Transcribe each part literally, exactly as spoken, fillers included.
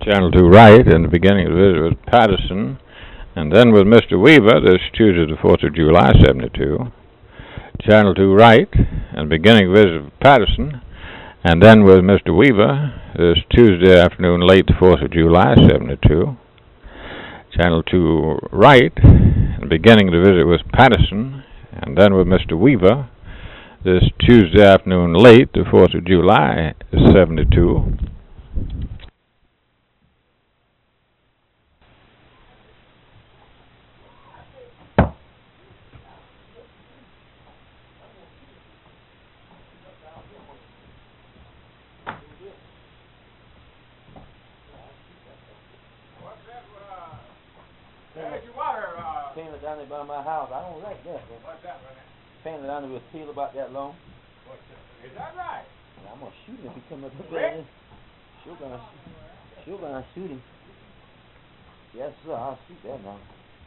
Channel two right, in the beginning of the visit with Patterson, and then with Mister Weaver this Tuesday the fourth of July, seventy-two. Channel two right, and beginning of the visit with Patterson, and then with Mister Weaver this Tuesday afternoon, late the fourth of July, seventy-two. Channel two right, and beginning of the visit with Patterson, and then with Mister Weaver this Tuesday afternoon, late the fourth of July, seventy-two. Painted down there by my house. I don't like that. What's that, Renee? Painted down there with steel about that long. What's that? Is that right? And I'm gonna shoot him if he come up Rick? there. Sure gonna, sure gonna shoot him. Yes, sir. I'll shoot that now.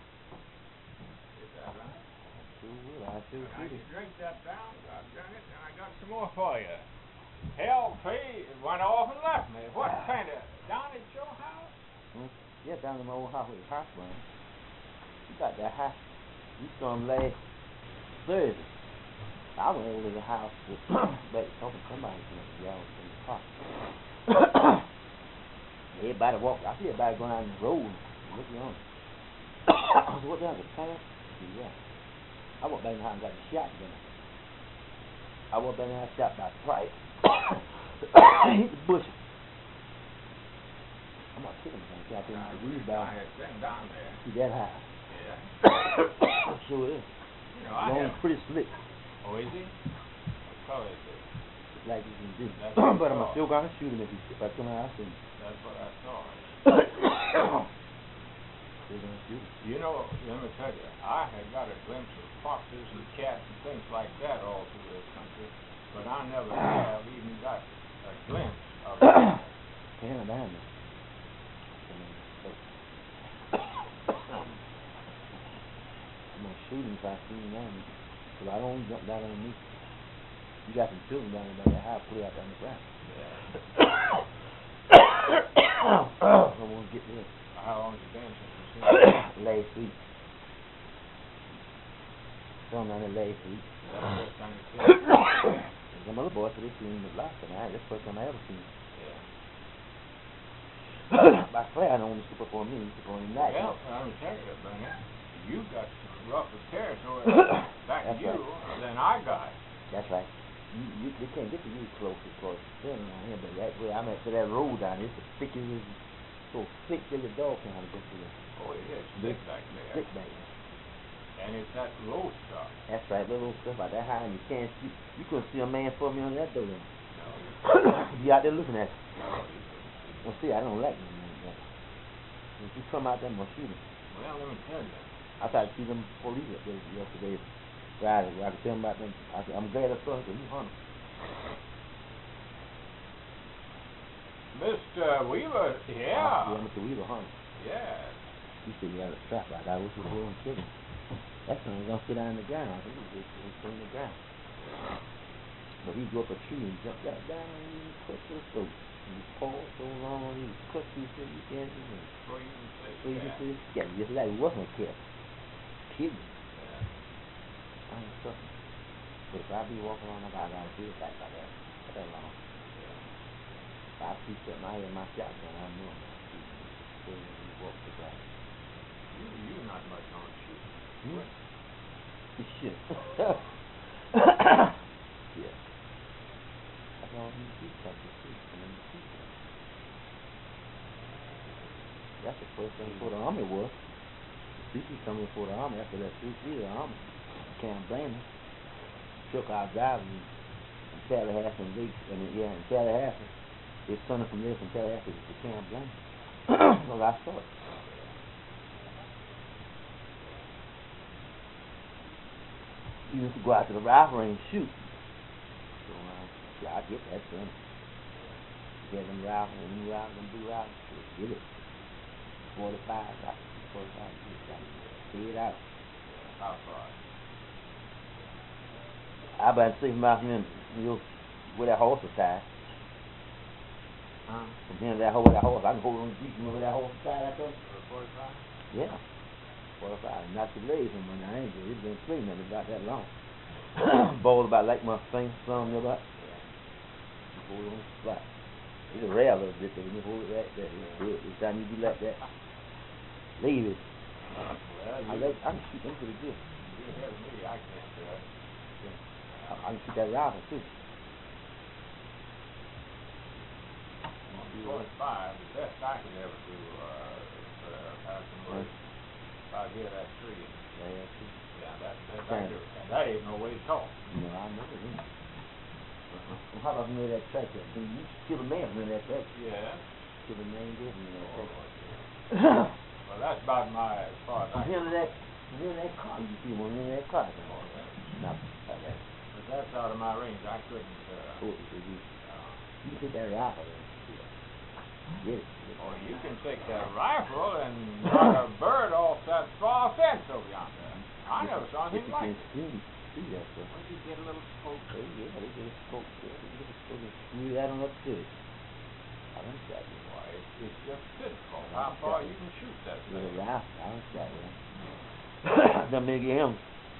Is that right? Sure will. I sure I shoot can him. drink that down. I've done it, and I got some more for you. Hell, P went off and left me. What painter? Down at your house? Hmm? Yeah, down in my old house with the house burn. You got that house. You saw him last Thursday. I went over to the house with but talking to somebody from y'all in the park. Everybody walked. I see everybody going out on the road looking on. I said, what down the path? Yeah. I went back in the house and got the shotgun. I went back in the house and shot by Price. Hit the bushes. I'm not kidding, man. I think the weed down. I had thing down there. See that high. Yeah. Sure is. You know, I Long, have. pretty slick. Oh, is he? What color is it? Like you can do. That's But what I I'm thought. still gonna shoot him if, he, if I come out. I see. That's what I thought. Still gonna shoot him. You know, let me tell you, I had got a glimpse of foxes and cats and things like that all through this country, but I never have even got a glimpse of it. Hannah down there. I'm gonna shoot him if I see him down there. Cause I don't jump down underneath. You got some children down there by the house, put it out on the ground. I wanna get there. How long has it been since you seen it? Last week. Some down there last week. That's the first time you seen it? Some other boys said they seen him last time. That's the first time I ever seen him. Yeah. By Claire, I don't want to slip up on me, slip on him that. Well, I'm telling you, Bunny, you got some rougher territory back to That's you right. than I got. That's right. You, you, they can't get to you close because they're around here, but that way I'm at to that road down there. It's as thick as it's so thick that the dog can't go through there. Oh, it is thick back there. Thick back there. And it's that low stuff. That's right, little stuff like that high, and you can't see. You couldn't see a man for me on that door. Then. No, You out there looking at it. no, Well, see, I don't like them like that. If you come out there, I'm gonna shoot him. well, let me tell you. I tried to see them police up there yesterday. Friday, where I could tell them about them. I said, I'm glad I saw him because he hunted. Mister Weaver, Yeah, yeah. Mister Weaver hunted. Yeah. He said, you got a strap like I wish you were kill him. That thing was gonna sit down on the ground. I think he was just on the ground. But he grew up a tree and jumped right down and he cut to the throat. And he paused so long, he was cut through so you can't see him. Before you even say So you that. see, yeah, just like it wasn't a kid. Kid. Yeah. I ain't something. But if I be walking around, I gotta do it like that. For that long. If I see something out here in my shotgun, I know I'm gonna shoot him. So you walk the ground. You, you're not much on shooting. Hmm? Shit. Yeah. That's all you do, cut the shit, and then you shoot them. That's the first thing for the army was. The C P coming for the army after that three three the army. Can't blame them. Took our drivers in Tallahassee and they, I mean, yeah, in Tallahassee. They sent us from there from Tallahassee to Camp Blaine. Well, I saw it. You used to go out to the rifle range and shoot. So, uh, yeah, I get that, son. Get them rifles, them rifles, them blue rifles, sure, get it. forty-five, I can see forty-five, you got to see it out. How far? I about to see from out here, you know, where that horse was tied. Huh? From here to that horse, that horse, I can hold on to the Jeep. Remember that horse side I told you? forty-five? Yeah. forty-five. Knocked the legs from when I ain't good. It's been swinging it about that long. Ball about like my thing, something about. You hold on the spot. It's a rare little bit, but when you hold it right there, it's good. Every time you be like that, leave it. Well, I, you, like, I can shoot them pretty good. you ahead of me, I can't do it. I, I can shoot that rifle too. forty-five, the best I could ever do, uh, uh, passing was if I hear that tree. Yeah, yeah, too. Yeah, that, that, Right. that, and that ain't no way to talk. You know, I know it. Ain't. Uh-uh. Well, how about from that track there? Can you kill a man from that track? Yeah. Kill a man there from that track. Well, that's about my, as far as I From here to that, from here to that car, you see one in that car. Now, like that. But that's out of my range. I couldn't, uh, Oh, so you, uh, you can take that rifle and get it. or you can take that rifle and run a bird off that far fence over yonder. I never saw If anything you like can it. see, see that stuff. Once you get a little smoke. Oh, yeah, they get a scope. Yeah, they get a scope and smooth that on up to it. I done shot you. Why, it's, it's just pitiful how far you can shoot that With a thing. rifle, I done shot you. Done make him.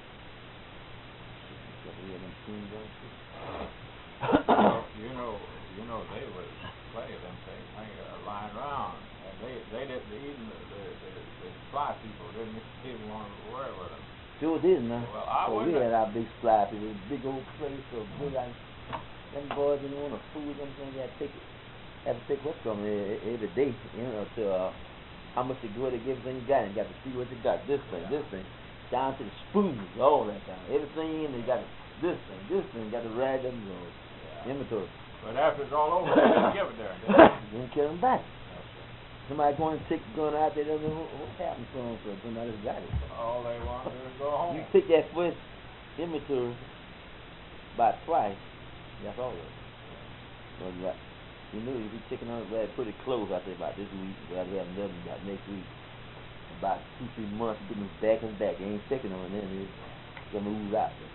Got to hear them tunes on too. Well, you know, you know, they was plenty of them things hanging, uh, lying around, and they they didn't even the the, the, the fly people didn't even want to worry with them. Sure did, man. Well, I so we wouldn't- had our big fly people, big old place, so big like them boys didn't want to fool them things. Had to take it, had to take what's coming every day, you know, to uh, how much they go to give everything you got, and got to see what you got. This thing, this thing, down to the spoons, all that kind. Everything in, they got this thing, this thing, got to rag them, you know, inventory. But after it's all over, they didn't give it there. did they? Then kill them back. Somebody going to take going out there, don't know what, what happened to them, so somebody's got it. All they want to do is go home. You take that first inventory by twice, that's all of it. So like, you know, if you taking on it, well, pretty close, I say, about this week, well, we have another one about next week. About two, three months, getting us back and back. They ain't taking on it, then it's gonna move out there.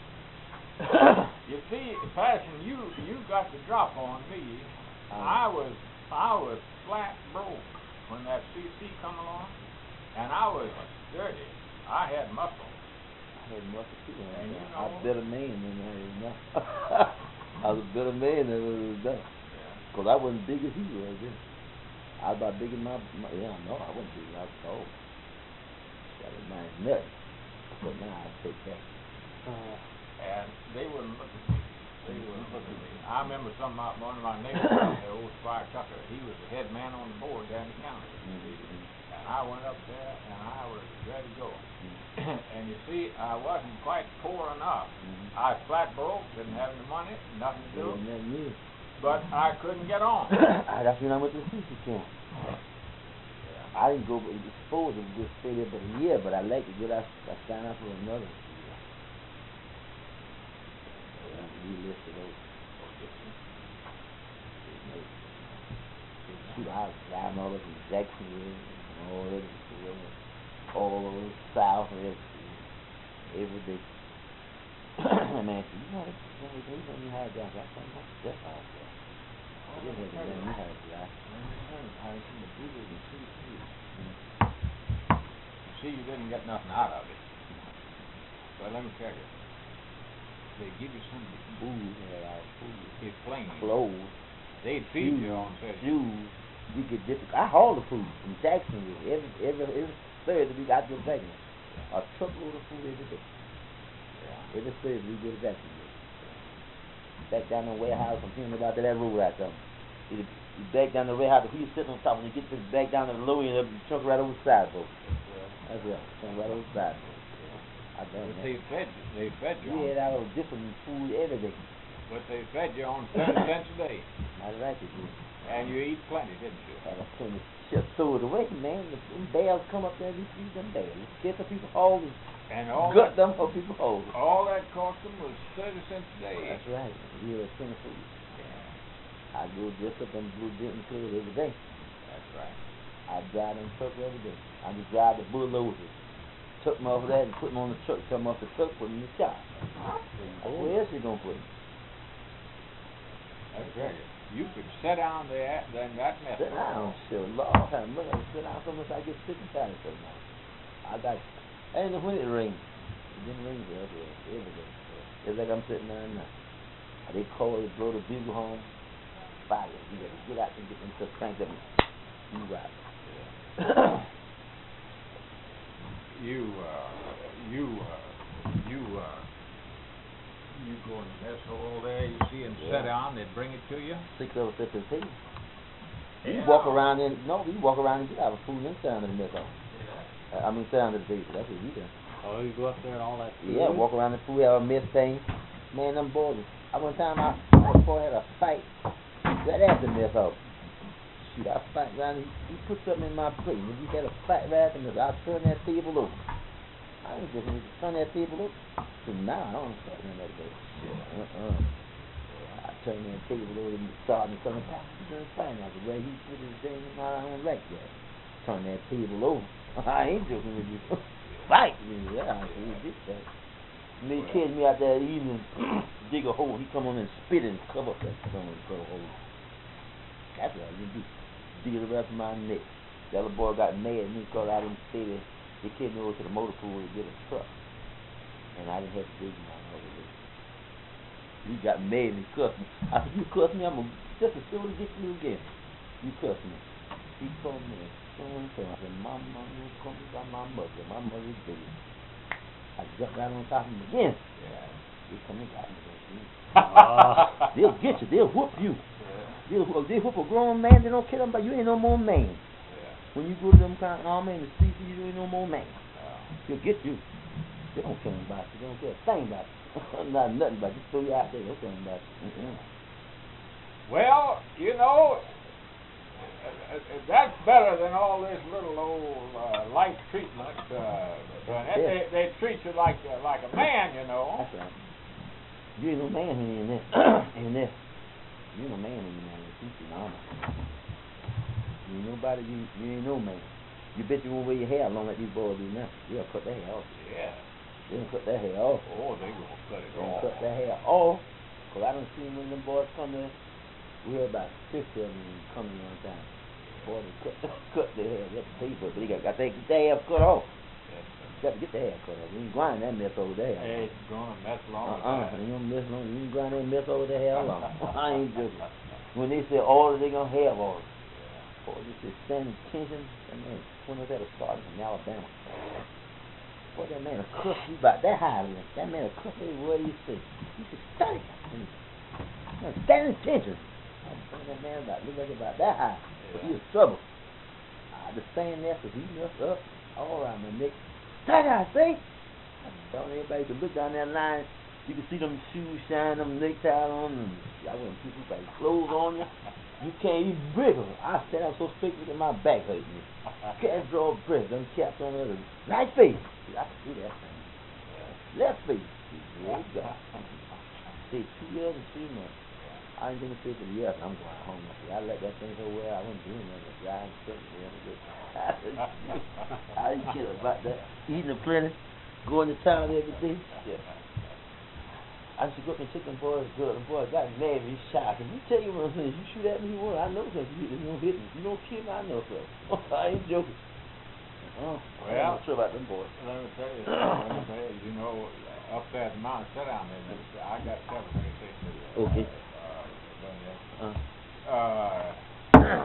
You see, Passion, you you got the drop on me. Um, I was I was flat broke when that C C come along, and I was sturdy. I had muscle. I had muscle too, man. And you I know- was a better man than I am now. I was a better man than I was now. Yeah. Cause I wasn't big as he was then. I was about big as my, my yeah, no, I wasn't big. I was tall. That was my nuts. But now I take that. Uh, And they wouldn't look at me. They wouldn't look at me. I remember some of my, one of my neighbors down there, old Squire Tucker. He was the head man on the board down in the county. mm-hmm. And I went up there, and I was ready to go. And you see, I wasn't quite poor enough. Mm-hmm. I was flat broke, didn't have any money, nothing to do, And then you, but I couldn't get on. that's when I went to the C C camp. I didn't go, but it was supposed to just stay there but a year, but I liked it good. I, I signed up for another year. We listed those. Shoot, I was driving all over from Jacksonville and all over the all over the south and everything. Every day. And man, you know, you know, you know, you had guys. That's how much that's how it's done. I didn't have to learn you how to drive. See, you didn't get nothing out of it. But let me tell you, they give you some Food, had our food. it's plain. Clothes, They'd feed you on say, shoes. You get different. I haul the food from Jacksonville every every every Thursday we got to go back. A truckload of food every day. yeah. Every Thursday we go to Jacksonville. Back down the warehouse, I'm hearing about that road out there. You you back down the warehouse, if you sitting on top, when you get this back down the low end, you truck right over the sidewalk. That's right, truck right over the sidewalk. I done But that. they fed you, they fed you We on, had our different food every day. but they fed you on seventy cents a day, I like it, dude. and you eat plenty, didn't you? Had a plenty shit stored away, man. The them bears come up there and you see them bears. Get the people hold them. And all Gut that, them for people hold them. all that cost them was thirty cents a day. That's right. We were plenty food. I go dress up in blue getting clothes every day. That's right. I drive them truck every day. I just drive the bulldozers. Took them off of that and put them on the truck. Come off the truck, put them in the shop. Where else you gonna put them? That's right. you could sit down there, then that mess. Sit down, shit. Lord have mercy. I sit down so much I get sick and tired of sitting down. I got, I ain't know when it rains. It didn't rain for us every day. It's like I'm sitting down now. They call it, blow the bugle home. Fire. You gotta get out and get them stuff cranked up. You right. you, uh, you, uh, you, uh, you go in the mess hall there, you see them Yeah. sit down, they bring it to you. Six over six and eight. You Yeah. walk around in, no, you walk around and get out of food and sit down in the mess hall. Yeah. I mean, sit down to the table. That's what we do. Oh, you go up there and all that food? Yeah, walk around the food, have a mess thing. Man, them boys. I one time I, I boy had a fight right after the mess hall. Shoot, I fight around. He, he put something in my plate. And he had a fight right after the mess hall. I turned that table over. I ain't just gonna turn that table over. So now I don't start doing that day. Uh-uh. I turned that table over and started coming back. He's gonna fight now. The way he put his thing in my own right there. Turn that table over. I ain't joking with you. Fight me, yeah, I see this thing. Me kids me out there evening, dig a hole. He come on and spit and cover up that stone and cover hole. That's what I didn't do. Dig it around my neck. The other boy got mad at me because I didn't stay there. They carried me over to the motor pool to get a truck. And I didn't have to dig my over there. He got mad and he cussed me. I said, you cuss me, I'm going to just as soon as get you again. You cuss me. He told me, I said, my mama called me by my mother. My mother's dead. I jumped right on top of him again. Yeah. They come and got me. Ah. They'll get you. They'll whoop you. Yeah. They'll, they whoop a grown man. They don't care about you. Ain't no more man. Yeah. When you go to them kind of army and the streets, you ain't no more man. Yeah. They'll get you. They don't care about you. They don't care a thing about you. Not nothing about you. Just throw you out there. They don't care about you. Mm-hmm. Well, you know, uh, uh, that's better than all this little old uh, light treatment. Uh, but Yeah. they, they treat you like uh, like a man, you know. That's right. You ain't no man when you're in this. in this. You ain't no man when you're in this. You ain't armor. You ain't nobody. You, you ain't no man. You bet you won't wear your hair long like these boys do now. They'll cut their hair off. Yeah. They'll cut their hair off. Oh, they gonna cut it They'll off. cut their hair off. Because I done seen when them boys come in. We had about fifty of them coming one time. Boy, they cut, cut their hair. They have to pay for it. But they got, got their, their hair cut off. Yes, sir. You got to get their hair cut off. You ain't grind that mess over there. Hey, it's gonna mess long. Uh-uh. You don't mess long. You ain't grind that mess over their hair long. I ain't joking. When they say order, they gonna have order. Boy, this is standing tension. That man, when was that started in Alabama? Boy, that man will cuss you about that high. Man. That man will cuss everywhere you see. You should study. Standing tension. I was that man about look like about that high. But he was trouble. I just stand there because he messed up all around my neck. That I say. I told everybody to look down that line. You can see them shoes shine, them necktie on, and I wouldn't keep like clothes on you. You can't even wriggle. I stand up so straight with my back hurting me. Can't draw a breath. Them caps on the other. Right face. See, I can do that thing. Left face. There you go. Say two years and three months. I ain't gonna say for the years. I'm going home. See, I let that thing go well. I wasn't doing nothing. I ain't sitting there. I didn't care about that. Eating a plenty. Going to town every day. Yeah. I used to go up and take them boys, girl, the boy got mad and he shot. Can you tell you what I'm saying? You shoot at me, you want, I know something. You don't hit me. You don't kill me, I know something. I ain't joking. Oh, Well, I'm not sure about them boys. Let me tell you, let me tell you, you know, up there at the mountain, sit down there, mister. I got several things to say to you. Okay. Uh, Daniel. Uh, uh,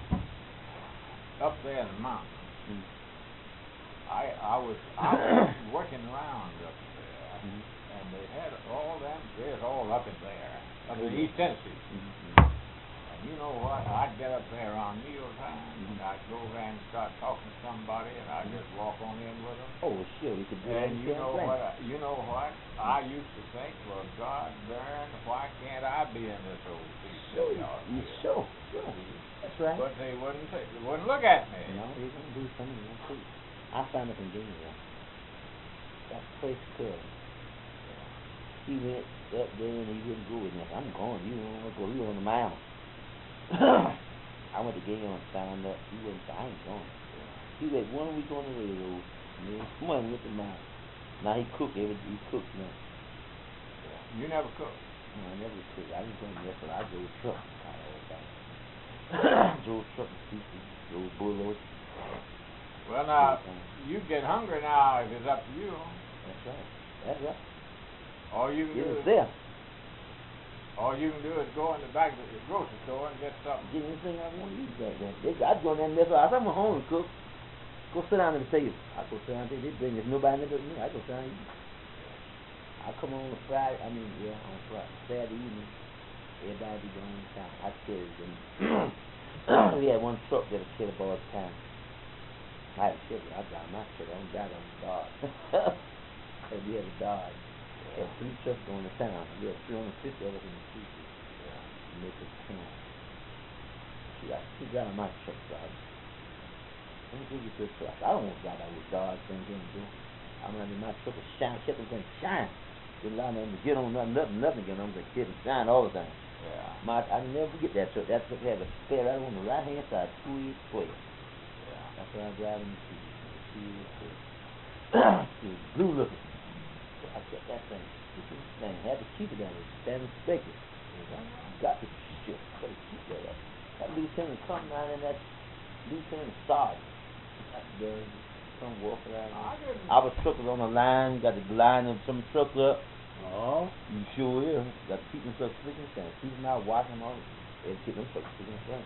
up there in the mountain, mm. I I was I was working around up there, Mm-hmm. and they had all them. They're all up in there, up in Mm-hmm. East Tennessee. Mm-hmm. And you know what? I'd get up there around meal time, and Mm-hmm. I'd go over and start talking to somebody, and I'd just walk on in with them. Oh, sure, you could do that. And you know what? I, you know what? I used to think, well, God darn, why can't I be in this old piece Sure, of yard you here? sure, sure. That's right. But they wouldn't take, they wouldn't look at me. No, they're going to do something you want to. I found up in Gainwell. That place could. He went up there and he wouldn't go with me. I'm going. You don't want to go. You on the mound. I went to Gainwell and signed up. He wouldn't say, I ain't going. He went one week on the railroad. And then one with the mound. Now he cook every he cooks now. You never cooked. No, I never cooked. I didn't go in there, so I go with truck. Drove truck and C C, drove bullets. Well, now, you get hungry now if it's up to you. That's right. That's right. All you can It do was is, there. all you can do is go in the back of the grocery store and get something. Get anything I want to eat back then. They, I'd go in there and mess up. I'm a home cook. Go sit down at the table. I go sit down at the table. They bring if nobody in there but me. I go sit down and eat. I come on a Friday. I mean, yeah, on Friday, Saturday evening. Everybody be going to town. I tell you, we had one truck that'll kill a boy at a time. I had a shit. I drive my truck. I don't drive on the Dodge. And we had a Dodge. We had three trucks going to town. We had three hundred fifty of us in the street. Yeah. To make it town. See, I keep driving my truck, Dodge. Let me give you this truck. I don't want to drive out with Dodge thing here and do. I'm running my truck with shine. Kept them things shine. Didn't allow them to get on nothing, nothing, nothing again. I'm just kidding. Shine all the time. Yeah. My, I never forget that truck. That truck had a spare right on the right hand side, two eight twelve. Yeah. That's what I'm driving to see. Two eight twelve. It was blue looking. So I kept that thing. Stupid thing. Had to keep it down there. Stand inspected. Got to shit. Got to keep that up. That lieutenant come down in that lieutenant sergeant. That girl come walking around. I didn't. Our truck was on the line. Got the line of some trucks up. Oh. You sure is. Got to keep them trucks slick and stand. Keep them out, watch them all. And keep them trucks slick and stand.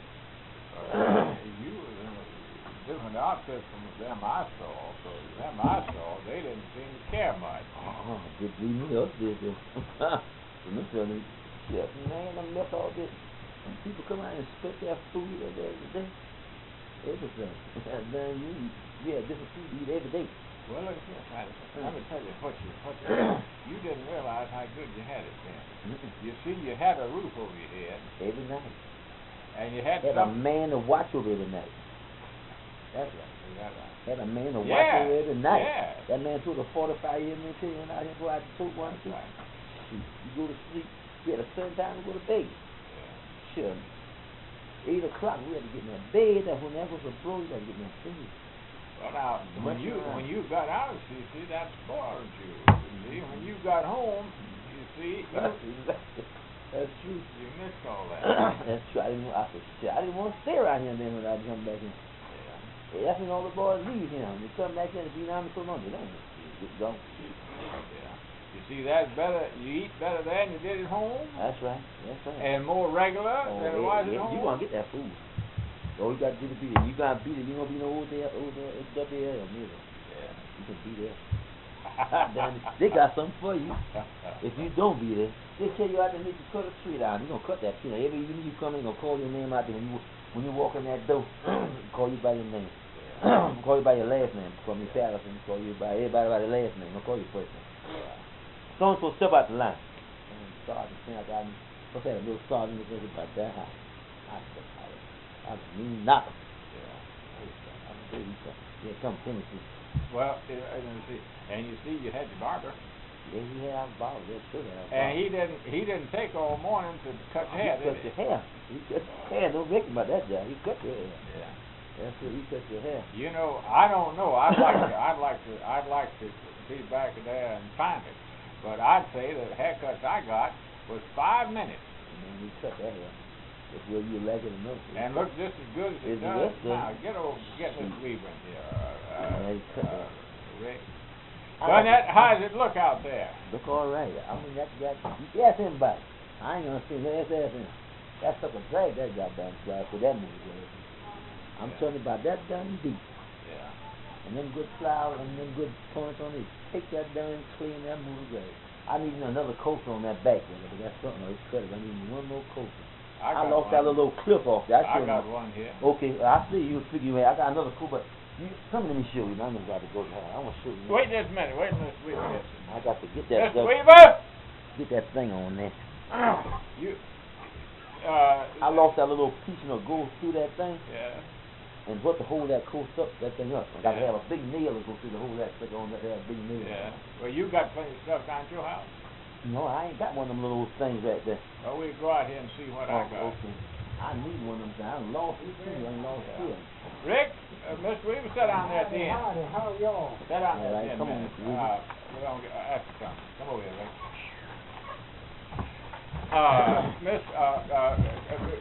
Uh, you was in a different outfit from them I saw, so them I saw, they didn't seem to care much. Oh, did we me up did this? And this telling me, shit, man, I left all this. And people come out and spit their food every day. Everything. And then you eat, yeah, different food you eat every day. Well, look here, Patterson. Let me tell you what you, what you, you didn't realize how good you had it then. Mm-mm. You see, you had a roof over your head, Every night. and you had Had a some. man to watch over every night. That's right. Is that right? Had a man to watch Yeah, over every night. yeah. That man took a forty-five year military and out here go out to took one That's too. right. Shoot, you go to sleep, you had a certain time to go to bed. Yeah. Sure. Eight o'clock, we had to get in that bed. That when that was a blow, you had to get in that bed. Well, now, when Much you around. when you got out of C C, that spoiled you. You see, when you got home, you see, you, That's exactly. That's true. you missed all that. That's true. I didn't. I said, shit. I didn't want to stay around here then when I come back in. Yeah. Yeah, that's when all the boys leave here. When they come back in to be down so long, they don't get gone. Yeah. You see, that's better. You eat better there than you did at home, That's right. That's right. and more regular Oh, than it yeah, was yeah, at home. you gonna get that food. All you gotta do to beat it. You gotta beat it. You gonna be no old there, old there, it's W L neither. Yeah. You can beat it. Damn it. They got something for you. If you don't be there, they tell you out there need to cut a tree down. You gonna cut that tree down. Every evening you come in, gonna call your name out there when you when you walk in that door. Call you by your name. Call you by your last name. Call me Patterson. Call you by everybody by their last name. Don't call you first name. So and so step out the line. And sergeant saying I got what's that? A little sergeant was about that high. I said, I mean nothing. Yeah. I'm a baby. Yeah, come Tennessee. Well, uh, and see, and you see, you had your barber, Yeah, he had our ball. Yeah, sure had our ball. and he didn't he didn't take all morning to cut your hair, He did cut he? your hair. He cut your hair. Don't make him about that job. He cut your hair. Yeah. That's what he cut your hair. You know, I don't know. I'd like to. I'd like to. I'd like to be back there and find it, but I'd say the haircuts I got was five minutes And then he cut that hair. That's where you like it enough. and looked just as good as it Is it does good? now. Get over, get Miss Weaver in here, uh, Yeah, he cut uh, that. Rick. I like Burnett, it. how does it look out there? Look all right. I mean, that got. You ask him about it. I ain't gonna say let's ask him. That sucker drag that goddamn slide for that movie. Girl. I'm Yeah. telling you about that done deep. Yeah. And them good flowers and them good points on it. Take that down and clean that movie grave. I need another coaster on that back there, but that's something else. Cut it. I need one more coaster. I, got lost one. that little clip off there. I, I got you. one here. Okay, I see you figure you I got another cool, but you come let me show you. I'm about to go down. I want to show you. Wait just a minute. Wait, Miss Weaver. I got to get that Miss that, Weaver. get that thing on there. You. Uh. I lost that little piece, you know, go through that thing, Yeah. and what to hold that coaster up, that thing up. I got to Yeah. have a big nail to go through to hold that thing on that, that big nail. Yeah. Well, you got plenty of stuff down at your house. No, I ain't got one of them little things right there. Well, we'll go out here and see what I Oh, got. okay. I need one of them things. I done lost it too. I done lost Yeah. it. Rick, uh, Mister Weaver, sit down there at the end. Howdy, how y'all? Sit down All there right, at the come on, end. Mister Weaver. Uh, we don't get, uh, ask you something. Come over here, Rick. Uh, Miss, uh, uh, uh,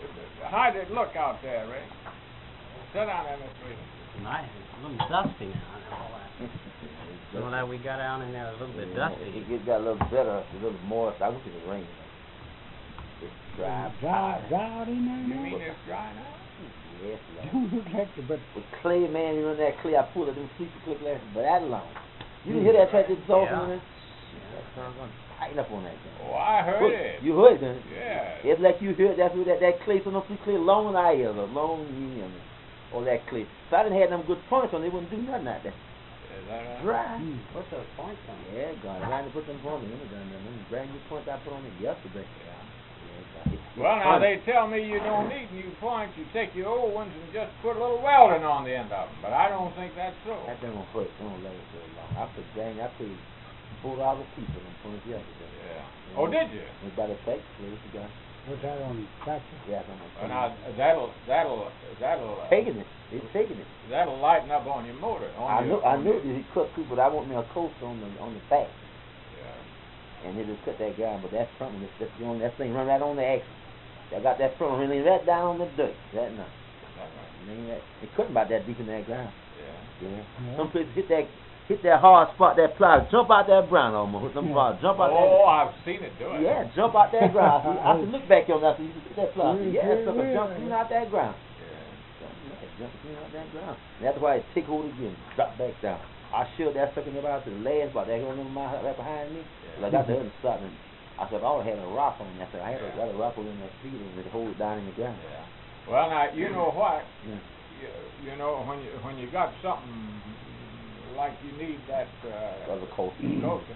how did it look out there, Ray? Sit down there, Mister Weaver. Nice. It's a little dusty now. And all that. Some of that we got down in there was a little bit Yeah, dusty. It, it got a little better, a little more. I wish it was raining. It's dry. Dry, dry out in there You now? mean it's dry now? Yes, Lord. Don't look like it, but With clay, man, you know that clay I pulled it them sleepy clay glasses, but that long. You didn't hear that track that's talking Yeah. in it? That song gonna tighten up on that thing. Oh, I heard Look, it. You heard it, didn't you? Yeah. It's like you heard that that that clay, so no sleepy clay long I is a long year. Or that clay. If I didn't have them good points on, they wouldn't do nothing out there. Is that right? Dry. mm, What's those points on? Yeah, God, I had to put them points on them. Them them brand new points I put on it yesterday. Yeah. Yeah, God, it's, it's Well, now funny. they tell me you don't need new points. You take your old ones and just put a little welding on the end of them. But I don't think that's so. That thing gonna hurt. It don't last so long. I put dang, I paid four dollars a piece on them points yesterday. Yeah. Oh, did you? It's about a take, please, you got. what's that on the tractor? Yeah, I'm Well, now that'll that'll that'll uh, taking it. It's taking it. that'll lighten up on your motor. On I your, knew I on knew your- that he cut through, but I want me a coaster on the on the back, Yeah. and it just cut that ground. But that front one, that's that's the only that thing run right on the axle. I got that front one really right down on the dirt. That no, Is that right? I mean, that, it couldn't about that deep in that ground. Yeah. Yeah. Yeah. Some places hit that hit that hard spot, that plow, jump out that ground almost. Some Yeah. plow, jump out Oh, I've seen it do that. it. Yeah, jump out that ground. I, said, I said, look back on that. I said, you can see that plow. I said, Yeah, yeah, that yeah, sucker yeah. jump clean out that ground. Yeah. Jump clean out that ground. And that's why it take hold again, drop back down. I shoved that sucker about to the last spot. That one in my right behind me. Yeah. Well, I got the other spot, and I said, oh, I had a rock on it. I said, I had a, Yeah. got a rock on in that feet and it hold it down in the ground. Yeah. Well, now you know what? Yeah. You, you know when you when you got something like you need that uh, Other coast. coaster,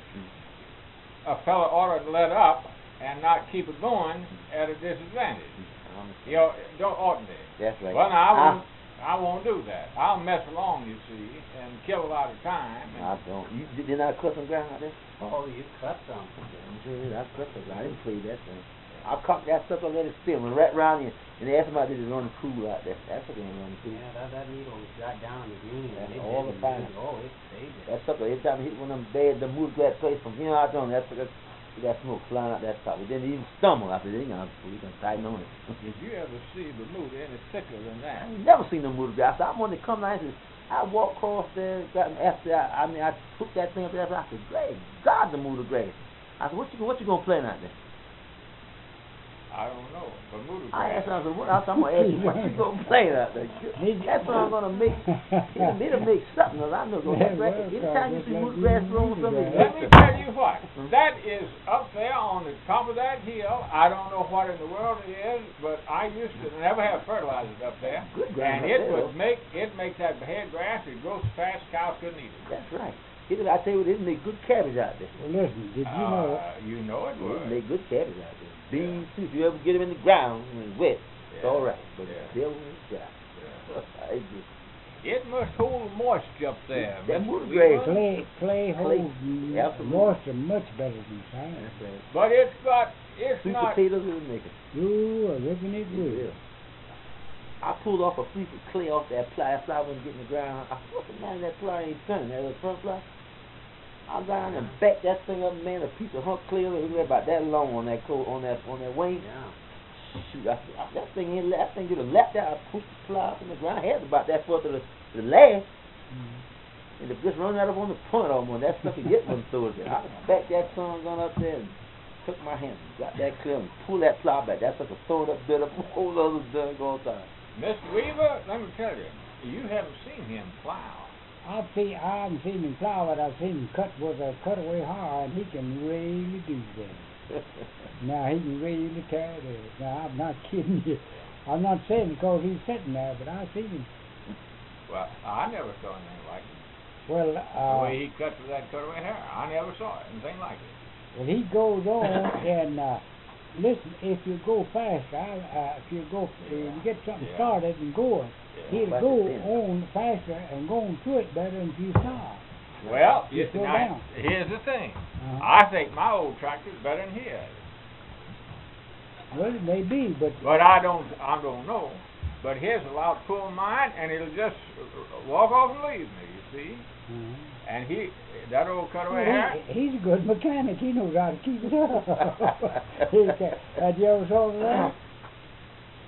a fella ought to let up and not keep it going at a disadvantage. You know, don't oughtn't they? That's right. Well, now I I- won't. I won't do that. I'll mess along, you see, and kill a lot of time. And I don't. You did did not cut some ground out there? Oh, you cut some. I'm sure I cut some ground. I didn't play that thing. I caught that sucker, let it spin, went right round here, and they asked me about did it run cool out there. That sucker ain't running cool. Yeah, that, that needle got down the green. That's and it all the didn't time. move. Oh, it stayed there. That sucker, every time I hit one of them bad, the mood glass place from here out on, that sucker, that smoke flying out that top. It didn't even stumble. I said, they gonna, we gonna tighten on it. did you ever see Bermuda any thicker than I that? ain't never seen no mood glass. I wanted to come down and I walked across there, got after I, I mean, I took that thing up there. I said, great God, the mood grass. I said, what you, what you gonna play out there? I don't know. Bermuda I asked him, I grass. said, what else I'm gonna ask you, what you gonna play out there? That's what I'm gonna make. It'll, it'll make something of it. I know. Yeah, That well, anytime you it's see like mood grass growing mood something, grass. Let me tell you what. That is up there on the top of that hill. I don't know what in the world it is, but I used to never have fertilizers up there. Good ground And up it there, would though. make it makes that head grass. It grows so fast cows couldn't eat it. That's right. It'll, I tell you what, it'll make good cabbage out there. Well, listen, did you know? Uh, you know it It'll would. make good cabbage out there. Beans too. If you ever get them in the ground when it's wet, it's Yeah. all right. But Yeah. still when it's dry, Yeah. it's just It must hold moisture up there. That Mister mood Weaver. grass. Clay, clay holds Clay, absolutely. moisture much better than sand. that's right. But it's got it's Sweet not. potatoes will make it. Ooh, I reckon it It will. will. I pulled off a piece of clay off that ply. That ply wasn't getting the ground. I said, what's the matter? That ply ain't turning. That little front ply. I got down and backed that thing up, man. A piece of hunk clay. It was about that long on that coat, on that on that wing. Yeah. Shoot, I, I, that thing ain't that thing could have leapt out. I pushed the plow up in the ground. I had about that far to the, to the last. Mm. And it just run out up on the front almost. That stuff could get one through it. I backed that son gun up there and took my hand, got that clear and pulled that plow back. That sucker thrown up bit up a whole other doggone time. Mister Weaver, let me tell you, you haven't seen him plow. I've seen, I haven't seen him plow, but I've seen him cut with a cutaway hard, and he can really do that. Now he can really carry that. Now I'm not kidding you. I'm not saying because he's sitting there, but I've seen him. Well, I never saw anything like it. Well, The uh, way he cut with that cutaway hair, I never saw anything like it. well, he goes on and uh, listen. If you go faster, I, uh, if you go, if you get something Yeah. started and going, Yeah. he'll Faster go than. on faster and go on through it better than if you stop. Well, You you slow now, down. here's the thing. Uh-huh. I think my old tractor's better than his. Well, it may be, but But I don't, I don't know. But his will outpull mine, and it'll just walk off and leave me. You see. uh, And he, that old cutaway well, hair. he, he's a good mechanic. He knows how to keep it up. He can, have you ever saw that?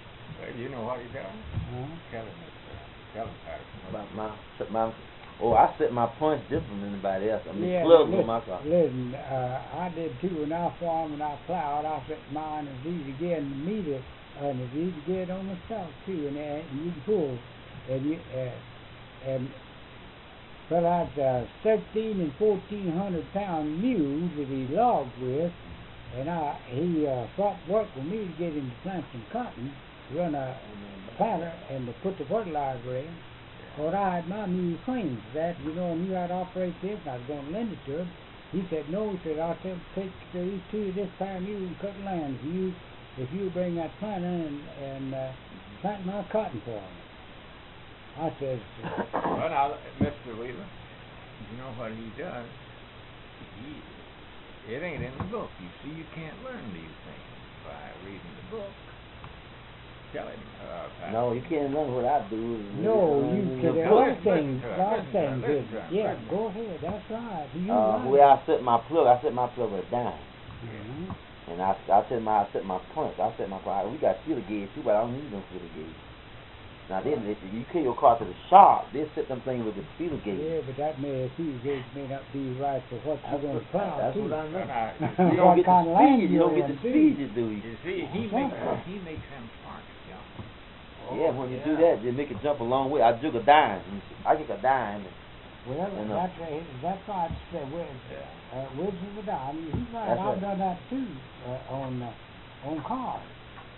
Well, you know what he does? Huh? Tell him, Mister Tell him, Patterson. what My, you my, set my, oh, I set my points different than anybody else. I mean, Yeah, plugs listen, on my car. listen, uh, I did too. When I farmed and I plowed, I set mine as easy to get in the meter, and it's easy to get on the stalk too, and, uh, and you can pull, and you, uh, and well, I had uh, thirteen and fourteen hundred pound mules that he logged with, and I he uh, fought work with me to get him to plant some cotton, run a planter, and to put the fertilizer in. But I had my mule trained for that, you know, and knew how to operate this, and I was going to lend it to him. He said, no, he said, I'll tell, take these two of this pair of mules and cut land if you, if you bring that planter and, and uh, plant my cotton for me. I said, Well, now, Mister Weaver, you know what he does? He, it ain't in the book. You see, you can't learn these things by reading the book. Tell him, uh, Pat. No, you can't learn what I do. no, Uh, you the could, book. other listen things, to it, other listen to it, things, listen is- to it, yeah, listen. go ahead, that's right. You Uh, right. the way I set my plug, I set my plug with a dime. Mhm. And I, I set my, I set my points. I set my plug. We got feeler gauge too, but I don't need no feeler gauge. Now then, if you kill your car to the sharp, they set them things with the feeler gauge. Yeah, but that may, few gauge may not be right for what That's you're going to what, plow that's too. what I know. Well, now, You What don't get the kind of land speed. You don't you're get the in, too. speed you do. You see, he makes he makes them sparks jump. Yeah, when you do that, they make it jump a long way. I jug a dime. I get a dime. And, Well, You know. that's, uh, that's right, uh, with, Yeah. uh, Woods of the Dime. He's right, That's I've right. done that too, uh, on, uh, on cars.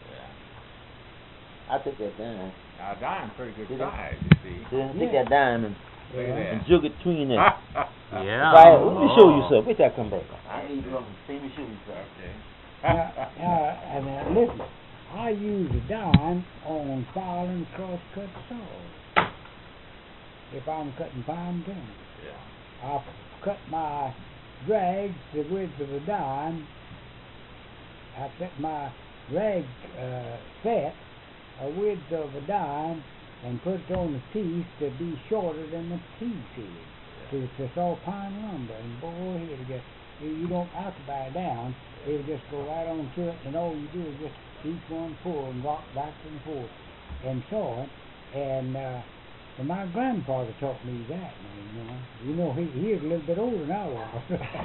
Yeah. I take that dime. Now, a dime's pretty good See that? size, you see. Then Yeah. take that dime and, Look at and that. jug it between them. Yeah. Right, let me show you Oh. something. Wait till I come back. I ain't even gonna see me show you something. Okay. Now, uh, and uh, listen, I use a dime on filing cross-cut saws. If I'm cutting fine timber. Yeah. I cut my drags the width of a dime. I set my drag uh, set a width of a dime and put it on the teeth to be shorter than the teeth is. It's just all pine lumber, and boy, it'll get, you you don't have to buy it down. It'll just go right on to it, and all you do is just each one pull and rock back and forth and saw it. And uh, and my grandfather taught me that, you know. You know, he he was a little bit older than I was.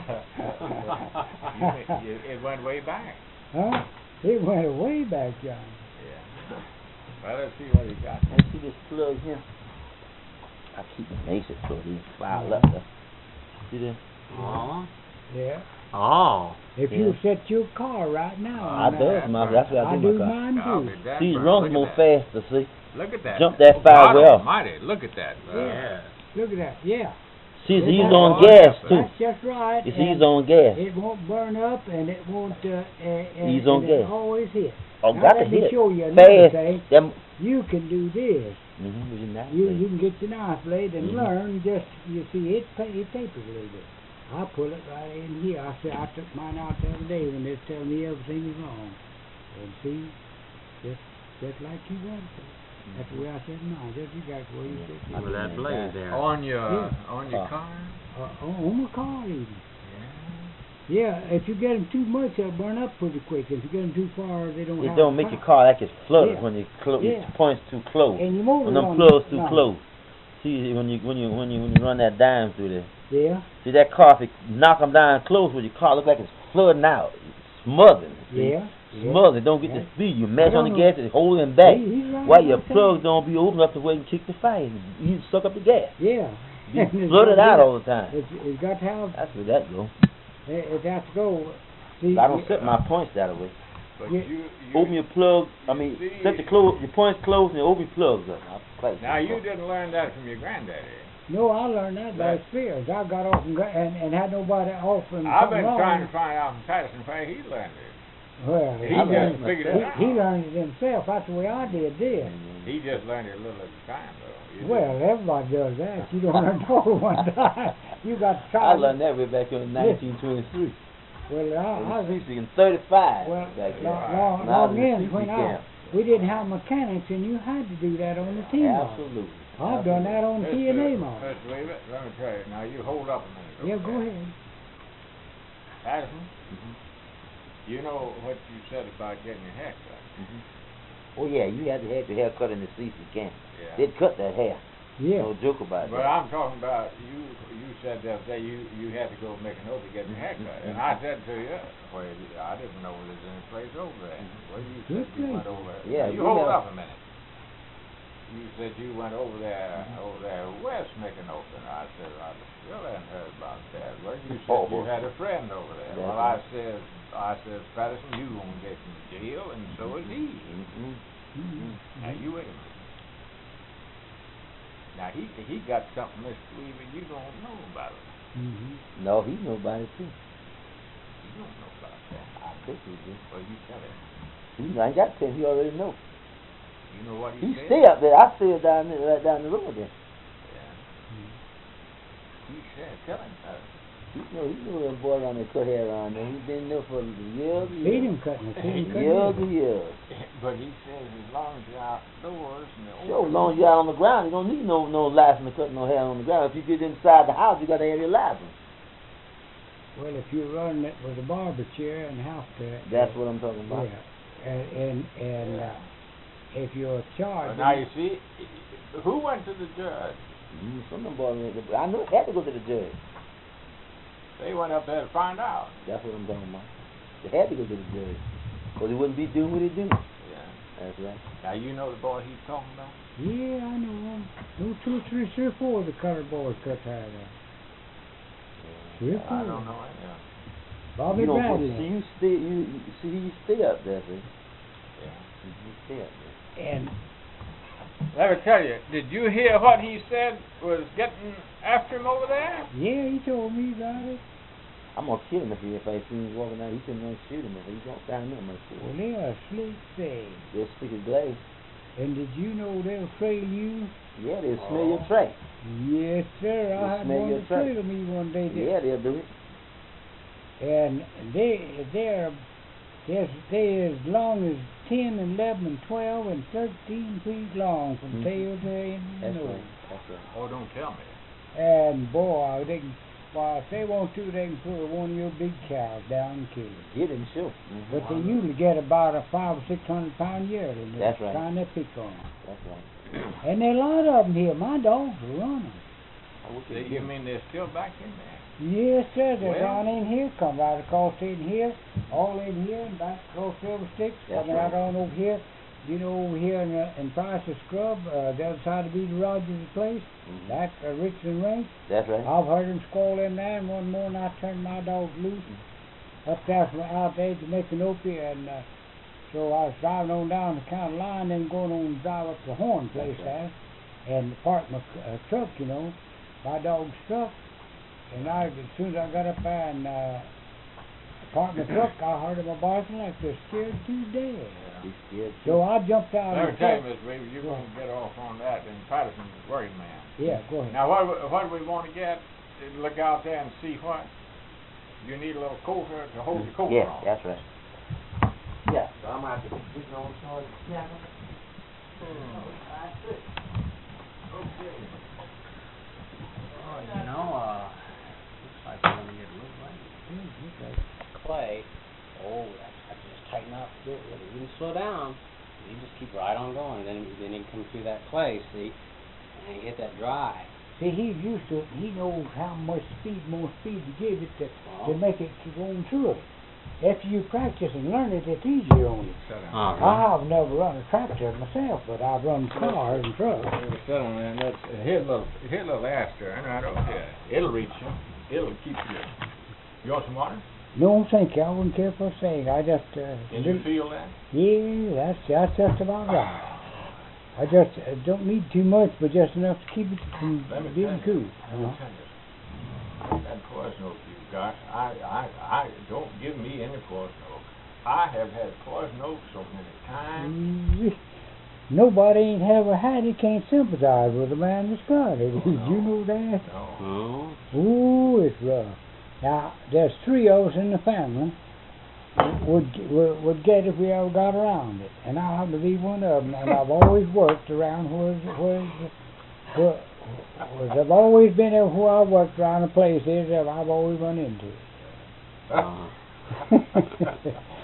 you, you, it went way back. Huh? It went way back, John. Yeah. Well, let's see what he got. Let's see this plug here. I keep the basic plug in. File up there. See that? Oh. Yeah. Oh. If Yeah. you set your car right now, I on do. that, My, that's what I I do do my car. mine I'll too. be damned See, it right. runs Look more at that. faster, see? Look at that. Jump that five God well. Almighty, look at that. Uh, Yeah. Look at that. Yeah. See, it's Yeah, easy that's on all gas, up, too. That's just right. It's and easy on gas. It won't burn up, and it won't. Uh, uh, Ease and, on and gas. It always hit. Oh, Now, got to let me hit. show you another Fast. thing. Them, You can do this. mm-hmm, with your knife You blade. you can get your knife blade and Mhm. learn. Just you see it pa- it tapers a little bit. I pull it right in here. I said I took mine out the other day when they was telling me everything was wrong. And see, just just like you got it. That's the way I said mine. Just you got it the way you Yeah. said I it. With that mean, blade that- there. On your Yeah. on your Uh. car. Uh, on on my car even. Yeah. Yeah, if you get them too much, they'll burn up pretty quick. If you get them too far, they don't. It have don't a make your power. car like it's flooded Yeah. when you clo- Yeah. your point's too close. And you move When it them on plugs too no. close. See, when you when you when you when you run that dime through there. Yeah. See that car, if you knock them down close with your car, look like it's flooding out, it's smothering. See? Yeah. yeah. Smothering, don't get Yeah. the speed. You mash I on the don't gas, it's holding back. He- he's right While your about that. plugs don't be open up to where you kick the fire. You suck up the gas. Yeah. Be And it's flooded got- out yeah. all the time. It's, it's got to have. That's where that go. It, it has to go. See, I don't it- set my points that way. But Yeah. you, you Open your plug. I mean, see- set your close, your points closed, and open your plugs up. I'll play now some you stuff. didn't learn that from your granddaddy. No, I learned that by That- experience. I got off and, got, and and had nobody offering I've something been wrong. trying to find out from Patterson where he learned it. Well, He he, just learned, figured it he, out. he learned it himself. That's the way I did this. He just learned it a little at a time, though. You Well, everybody does that. You don't learn it all at one time. You got to try. I learned that way back in nineteen twenty-three. Well, I, I I was in thirty-five. well, back then. long, long, When I was long in in the when C C I camp. we didn't have mechanics, and you had to do that on the team. model. Absolutely. I've done that on T and A model. Let's leave it. Let me tell you. Now you hold up a minute. Yeah, okay? go ahead. Patterson, Mhm. you know what you said about getting your hair cut. Mhm. Oh yeah, you had to have your hair cut in the season camp. Yeah. They'd cut that hair. Yeah. No joke about But that. I'm talking about you. You said the other day you you had to go make a note to get your hair cut, and I said to you, well, I didn't know there's any place over there. Well, you said Good you place. went over there. Yeah, you we hold have- up a minute. You said you went over there, over there west making open. I said I still hadn't heard about that. Well, you said Oh. you had a friend over there. That's Well, right. I said, I said, Patterson, you gonna get in jail, and so is he. Mm-hmm. Mhm. Now you wait a minute. Now he he got something, Mister Weaver, you don't know about it. Mhm. No, he know about it too. You don't know about that. I think he do. Well, you tell him. He, I ain't got to tell him. He already know. You know what he, He said? stay up there. I stay down there, right down the road there. Yeah. He said, tell him. Uh, He know. He know that boy around there cut hair around there. He been there for years and Feed years. him cutting it. Feed him cutting Years it. and years. but he says as long as you're outdoors and the Sure, as long as you're out on the ground, you don't need no no license to cut no hair on the ground. If you get inside the house, you got to have your license. Well, if you're running it with a barber chair and have to. That's what I'm talking about. Yeah. And and and uh, if you're charged. But now you see, who went to the judge? Mm, some of them boys, went to- I know it had to go to the judge. They went up there to find out. That's what I'm talking about. They had to go to the judge, because he wouldn't be doing what he do. Yeah. That's right. Now you know the boy he's talking about. Yeah, I know him. Two, two, three, three, or four of the colored boys cut hair there. Three or four. I don't know it. Yeah. Bobby You don't put, Bradley. see, you stay, you you- see, you stay up there, see. Yeah. You stay up there. And Let me tell you, did you hear what he said was getting after him over there? yeah, he told me about it. I'm gonna kill him if he if I see him walking out. He can run shoot him if he don't stand him much. Well, they are slick things. They'll stick his glaze. And did you know they'll trail you? Yeah, they'll smell your tray. Yes, sir. They I had smell one your to track. trail me one day. Yeah, they'll do it. And they they're they're, they're as long as ten, eleven, and twelve, and thirteen feet long from Mhm. tail to end of the That's nose. right. That's right. Oh, don't tell me. And boy, they can, well, if they want to, they can put one of your big cows down and kill it. Get him, sure. But they usually get about a five or six hundred pound yearling. and That's they're right. Trying to pick on 'em. That's right. And there are a lot of them here. My dogs are running. I wish They, they you did. mean they're still back in there? Yes, sir. They Well- run in here, come right across in here, all in here, and back across Silver Sticks, That's coming out right. on over here. You know, over here in, uh, in Price's Scrub, uh, the other side of Beady Rogers' place, Mhm. that uh, Richland Range. That's right. I've heard them squall in there, and one morning I turned my dogs loose and up there from out there to Micanopy, and uh, so I was driving on down the county line, then going on and drive up to the Horn place there, and parked my uh, truck, you know, my dog's truck, and I, as soon as I got up there and uh, parked my truck, I heard them barking like they're scared to death. He's scared. So I jumped out. Let of me the tell you, truck. Miss Weaver, you're going to get off on that, and Patterson's a worried man. Yeah, go ahead. Now, what, we- what do we want to get? Uh, Look out there and see what? You need a little coater to hold your coat Yeah, on. that's right. Yeah, so I'm out there. We can always charge the snapper. Oh, you know, uh, looks like we're gonna get a little rain. Mm, okay. Clay, oh, that's, that's just tighten up. You didn't slow down. You just keep right on going. Then, then you come through that clay, see, and you get that dry. See, he's used to it. He knows how much speed, more speed to give it to, to Oh. make it keep going through it. After you practice and learn it, it's easier on you. Sit down. Uh-huh. I've never run a tractor myself, but I've run cars and trucks. Sit down there, and that's, uh, here's a little, here's a little aster, and right over here. It'll reach you. It'll keep you. You want some water? No, thank you. I wouldn't care for a thing. I just, uh, Can you feel that? yeah, that's that's just about right. I just uh, don't need too much, but just enough to keep it from Let me being tell cool. you. Let me Uh-huh. tell you. That poison oak you got, I, I, I, don't give me any poison oak. I have had poison oak so many times. Mm, Nobody ain't ever had it can't sympathize with a man that's got it. Did no. you know that? No. Oh, Ooh, it's rough. Now, there's three of us in the family would would, would get it if we ever got around it, and I happen to be one of them. And I've always worked around where where where, where I've always been everywhere I worked around the place is that I've always run into it. uh,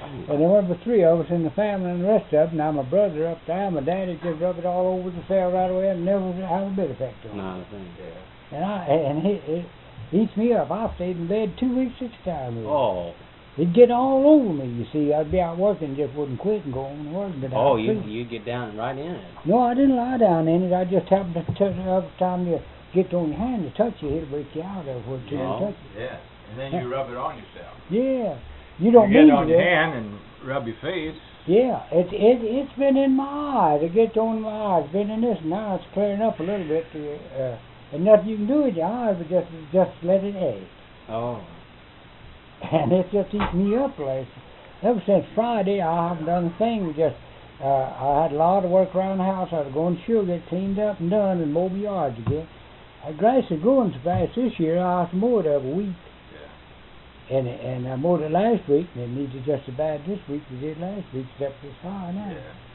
And there were three of us in the family, and the rest of them. Now my brother up there, my daddy just rubbed it all over the cell right away, and never had a bit of effect on it. Not a thing. Yeah. And I and he it eats me up. I stayed in bed two weeks at a time with it. Oh. It'd get all over me, you see. I'd be out working, just wouldn't quit and go on to work. But Oh, I'd you feel- you get down right in it. No, I didn't lie down in it. I just happened to touch it every time you get on your hand to touch it, it'll break you out of it till you No. touch it. Yeah, and then you rub it on yourself. Yeah. You don't you need get on to. your hand and rub your face. Yeah, it it it's been in my eyes. It gets on my eyes. It's been in this. Now it's clearing up a little bit. To, uh, and nothing you can do with your eyes, but just just let it ache. Oh. And it just eats me up. Like ever since Friday, I haven't done a thing. Just uh, I had a lot of work around the house. I was going to sure get cleaned up and done and mow the yards again. The grass is growing so fast this year. I have to mow it every week. And and I mowed it last week, and it needed just as bad this week as it did last week, except it's high now.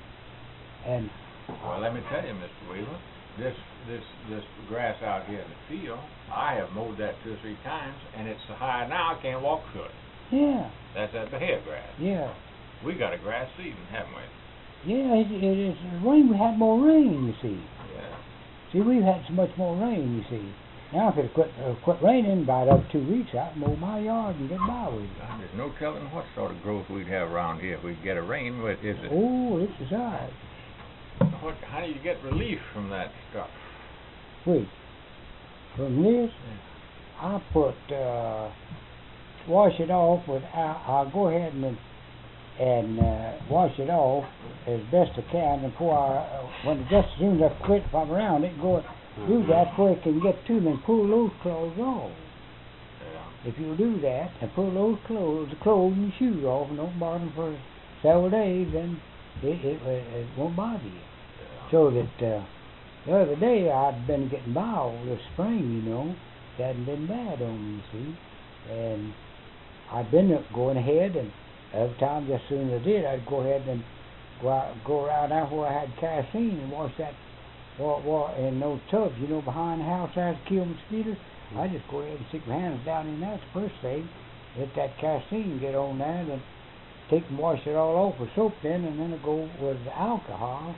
Yeah. And Well, let me tell you, Mister Weaver, this this this grass out here in the field, I have mowed that two or three times, and it's so high now I can't walk through it. yeah, That's at the head grass. yeah, We got a grass season, haven't we? yeah. It, it is rain. We had more rain, you see. Yeah. See, we've had so much more rain, you see. Now if it quit uh, quit raining about up two weeks, I can mow my yard and get by with it. God, there's no telling what sort of growth we'd have around here if we get a rain. What is it? Oh, this is all right. What? How do you get relief from that stuff? Wait, from this, I put uh, wash it off with. I, I'll go ahead and and uh, wash it off as best I can, and before I, uh, when just as soon as I quit from around it, go do that before it can get to me and pull those clothes off. Yeah. If you'll do that and pull those clothes, the clothes and shoes off, and don't bother them for several days, then it it, it won't bother you. Yeah. So that uh, the other day I'd been getting by all this spring, you know, it hadn't been bad on me, you see, and I'd been going ahead, and every time, just as soon as I did, I'd go ahead and go out, go around out where I had kerosene and wash that. Well, well, in those tubs, you know, behind the house there to kill mosquitoes, mm-hmm. I just go ahead and stick my hands down in that first thing, let that kerosene get on there, and then take and wash it all off with soap then, and then I go with the alcohol,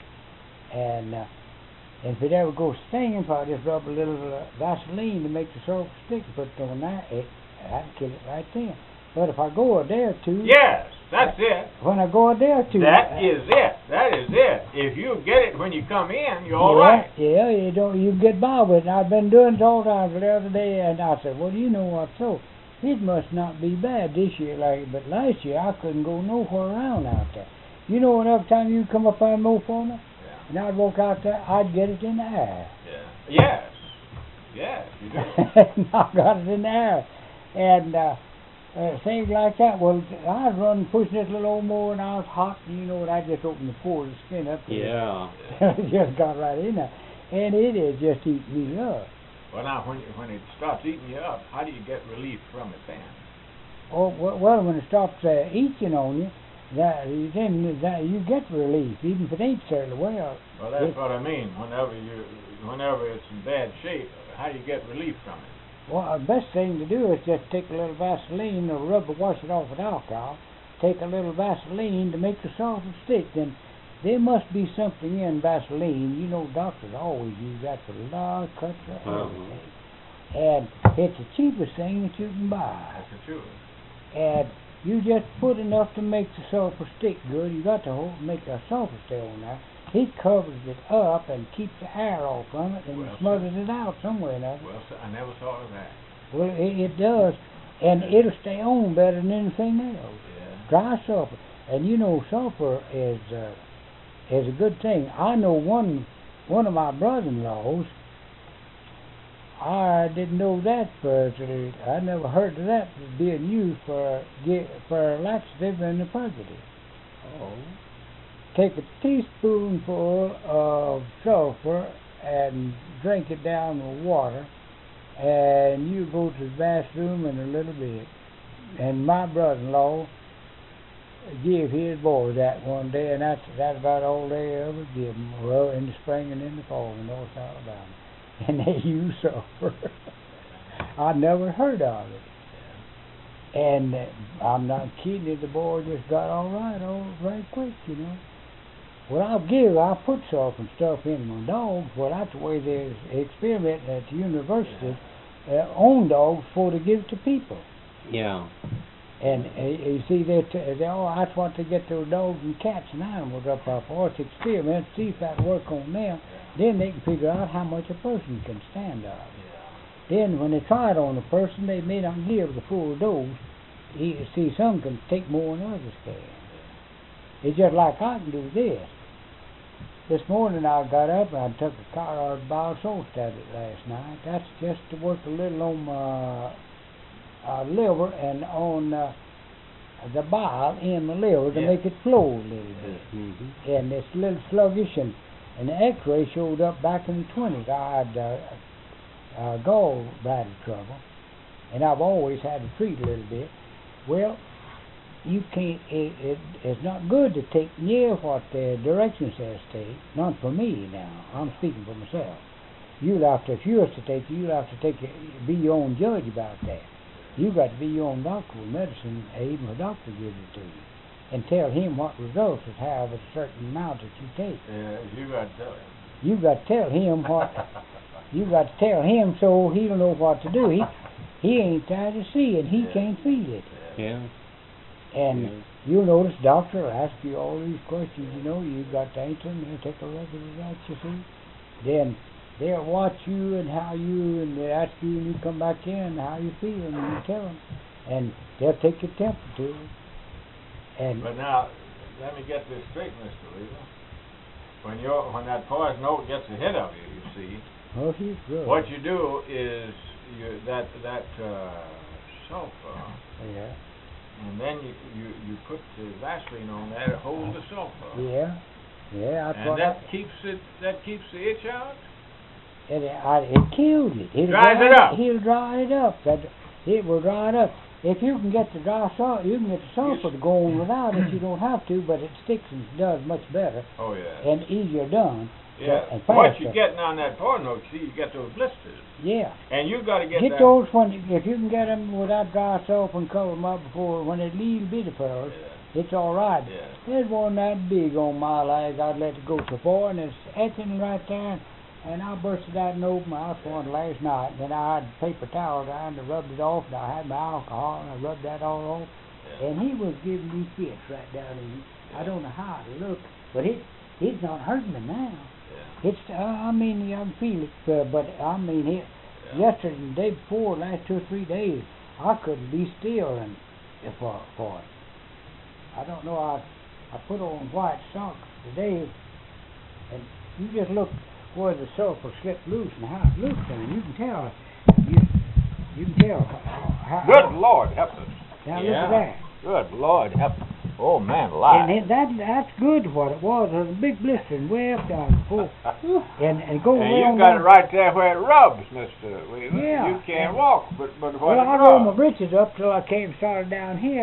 and uh, and if it ever goes stinging, if I just rub a little uh, Vaseline to make the soap stick and put it on there, it, I'd kill it right then. But if I go a day or two... Yes, that's it. When I go a day or two... That uh, is it. That is it. If you get it when you come in, you're all yeah, right. Yeah, you don't. You get by with it. I've been doing it all the time. The other day, and I said, "Well, you know what? So it must not be bad this year, like. But last year, I couldn't go nowhere around out there. You know, and every time you come up and mow for me, Yeah. and I'd walk out there, I'd get it in the air. Yeah. Yes. Yes, you do. And I got it in the air, and uh, uh, things like that. Well, I was running, pushing this little old mower, and I was hot. And you know what? I just opened the pores, the skin up. Yeah. It just got right in there, and it is just eating me up. Well, now, when when it starts eating you up, how do you get relief from it then? Oh well, well when it stops uh, eating on you, that you then that you get relief, even if it ain't terribly well. Well, that's It- what I mean. Whenever you, whenever it's in bad shape, how do you get relief from it? Well, the best thing to do is just take a little Vaseline or rub it, wash it off with alcohol. Take a little Vaseline to make the salt stick. Then there must be something in Vaseline. You know, doctors always use that for a lot of cuts or Uh-huh. everything. And it's the cheapest thing that you can buy. That's the truth. And you just put enough to make the sulfur stick good. You got to hold, make a sulfur stay on there. It covers it up and keeps the air off from it and Well, smothers it out somewhere or another. Well, sir, I never thought of that. Well, it, it does, and it'll stay on better than anything else. Yeah. Dry sulfur, and you know sulfur is uh, is a good thing. I know one one of my brother-in-laws. I didn't know that, but I never heard of that being used for get for laxative in the purgative. Oh. Take a teaspoonful of sulfur and drink it down with water, and you go to the bathroom in a little bit. And my brother-in-law gave his boy that one day, and that's that's about all they ever give them. Well, in the spring and in the fall in North Alabama, and they use sulfur. I never heard of it. And uh, I'm not kidding you, the boy just got all right, all very quick, you know. Well, I'll give, I'll put sulfur and stuff in my dogs. Well, that's the way they experiment at the university uh, on dogs before they give it to people. Yeah. And uh, you see, they t- they all that's what they get their dogs and cats and animals up there for. It's experiment, see if that work on them. Then they can figure out how much a person can stand up. Then when they try it on a person, they may not give the full dose. You see, some can take more than others can. It's just like I can do this. This morning I got up and I took a car bile salt tablet last night. That's just to work a little on my uh, liver and on uh, the bile in the liver to Yeah. make it flow a little bit. Mm-hmm. And it's a little sluggish, and, and the x-ray showed up back in the twenties. I had uh, uh, gallbladder trouble, and I've always had to treat a little bit. Well, you can't, it, it, it's not good to take near what the direction says take. Not for me now, I'm speaking for myself. You'll have to, if you was to take, you'll have to take, it, be your own judge about that. You got to be your own doctor with medicine, even a doctor gives it to you, and tell him what results it have with a certain amount that you take. Yeah, you got to tell him. You got to tell him what, you got to tell him so he'll know what to do. He, he ain't tired to see it, he Yeah. can't feel it. Yeah. And Yeah. you'll notice doctor will ask you all these questions, you know, you got to answer them, they'll take a record of that, you see. Then they'll watch you and how you, and they ask you when you come back in how you feel, and you tell them. And they'll take your temperature. And But now, let me get this straight, Mister Weaver. When you're, when that poison oak gets ahead of you, you see, oh, he's good. what you do is you that that uh, sulfur, Yeah, and then you, you you put the Vaseline on that to hold the sulfur, yeah, yeah. That's and what that I, keeps it that keeps the itch out. and it, I, it killed it. It'll Dries dry it up. He'll dry it up. That it will dry it up. If you can get the dry salt, you can get the sulfur to go on without it. You don't have to, but it sticks and does much better Oh yeah. and easier done. Yeah. and What faster. you're getting on that poison oak, see, you get those blisters, Yeah. and you got to get, Get that. those when if you can get them without dry sulfur and cover them up before when they little bitty first. Yeah. It's all right. Yeah. There's one that big on my leg. I'd let it go so far, and it's etching right there. And I busted that and opened my mouth one last night. And then I had paper towels on to rub it off. And I had my alcohol, and I rubbed that all off. Yeah. And he was giving me fits right down in. I don't know how to look, but it it's not hurting me now. Yeah. It's uh, I mean I can feel it, uh, but I mean it. Yeah. Yesterday, and the day before, last two or three days, I couldn't be still and for for it. I don't know. I I put on white socks today, and you just look where the sulfur slipped loose and how it looks, and you can tell. You you can tell how. how Good Lord, help us. Now Yeah. look at that. Good Lord, help us. Oh man, alive. And it, that that's good. What it was was a big blister and way up down before, and and go And way you on got down. it right there where it rubs, Mister Weaver. Yeah. You can't And- walk, but but Well, when I it rolled my rubs. britches up till I came started down here.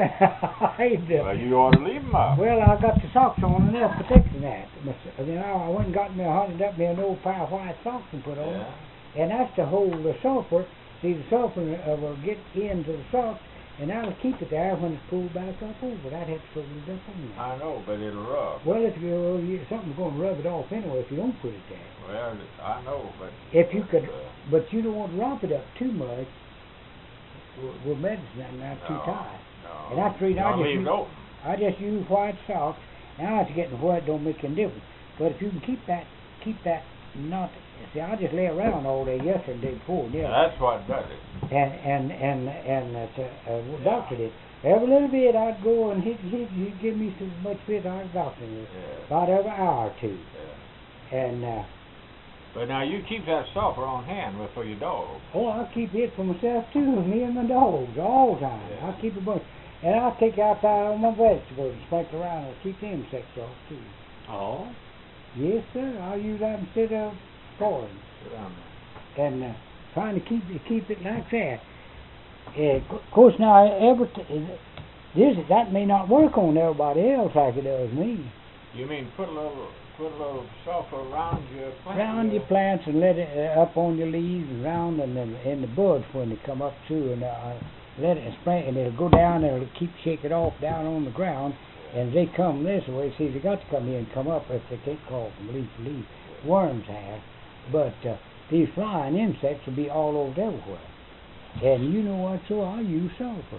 I had to- Well, you ought to leave them up. Well, I got the socks on and they're protecting that. Mister You know, I went and got me a hundred up me an old pair of white socks and put on, Yeah. and that's to hold the sulfur. See, the sulfur uh, will get into the socks, and that'll keep it there when it's pulled back up over. I'd have to put it up on there. I know, but it'll rub. Well, if you, well, you something's going to rub it off anyway if you don't put it there. Well, I know, but If you could, uh, but you don't want to wrap it up too much with, with medicine and not too no, tight. No. And that's the reason I Don't just leave use- it open. I just use white socks. Now it's getting wet, don't make any difference. But if you can keep that, keep that not. See, I just lay around all day yesterday and the day before. Yeah. That's what does it. And and and and uh, uh, uh, doctor did. Every little bit I'd go and he'd, he'd, he'd give me so much fit I was doctor did. Yeah. About every hour or two. Yeah. And uh, But now you keep that sulfur on hand with for your dog. oh, I keep it for myself too. Me and my dogs all the time. Yeah. I keep a bunch. And I take out there all my vegetables and sprinkle around and keep the insects off too. Oh. Yes, sir. I'll use that instead of poison. Sit down there. And uh, trying to keep it, keep it like that. Uh, of course, now every t- this that may not work on everybody else like it does me. You mean put a little put a little sulfur around your plant? Round your plants and let it uh, up on your leaves and round and then in the buds when they come up too. And uh, let it spray, and it'll go down, and it'll keep shaking off down on the ground. And they come this way, see, they got to come here and come up if they can't crawl from leaf to leaf. Worms have. But uh, these flying insects will be all over everywhere. And you know what, so I use sulfur.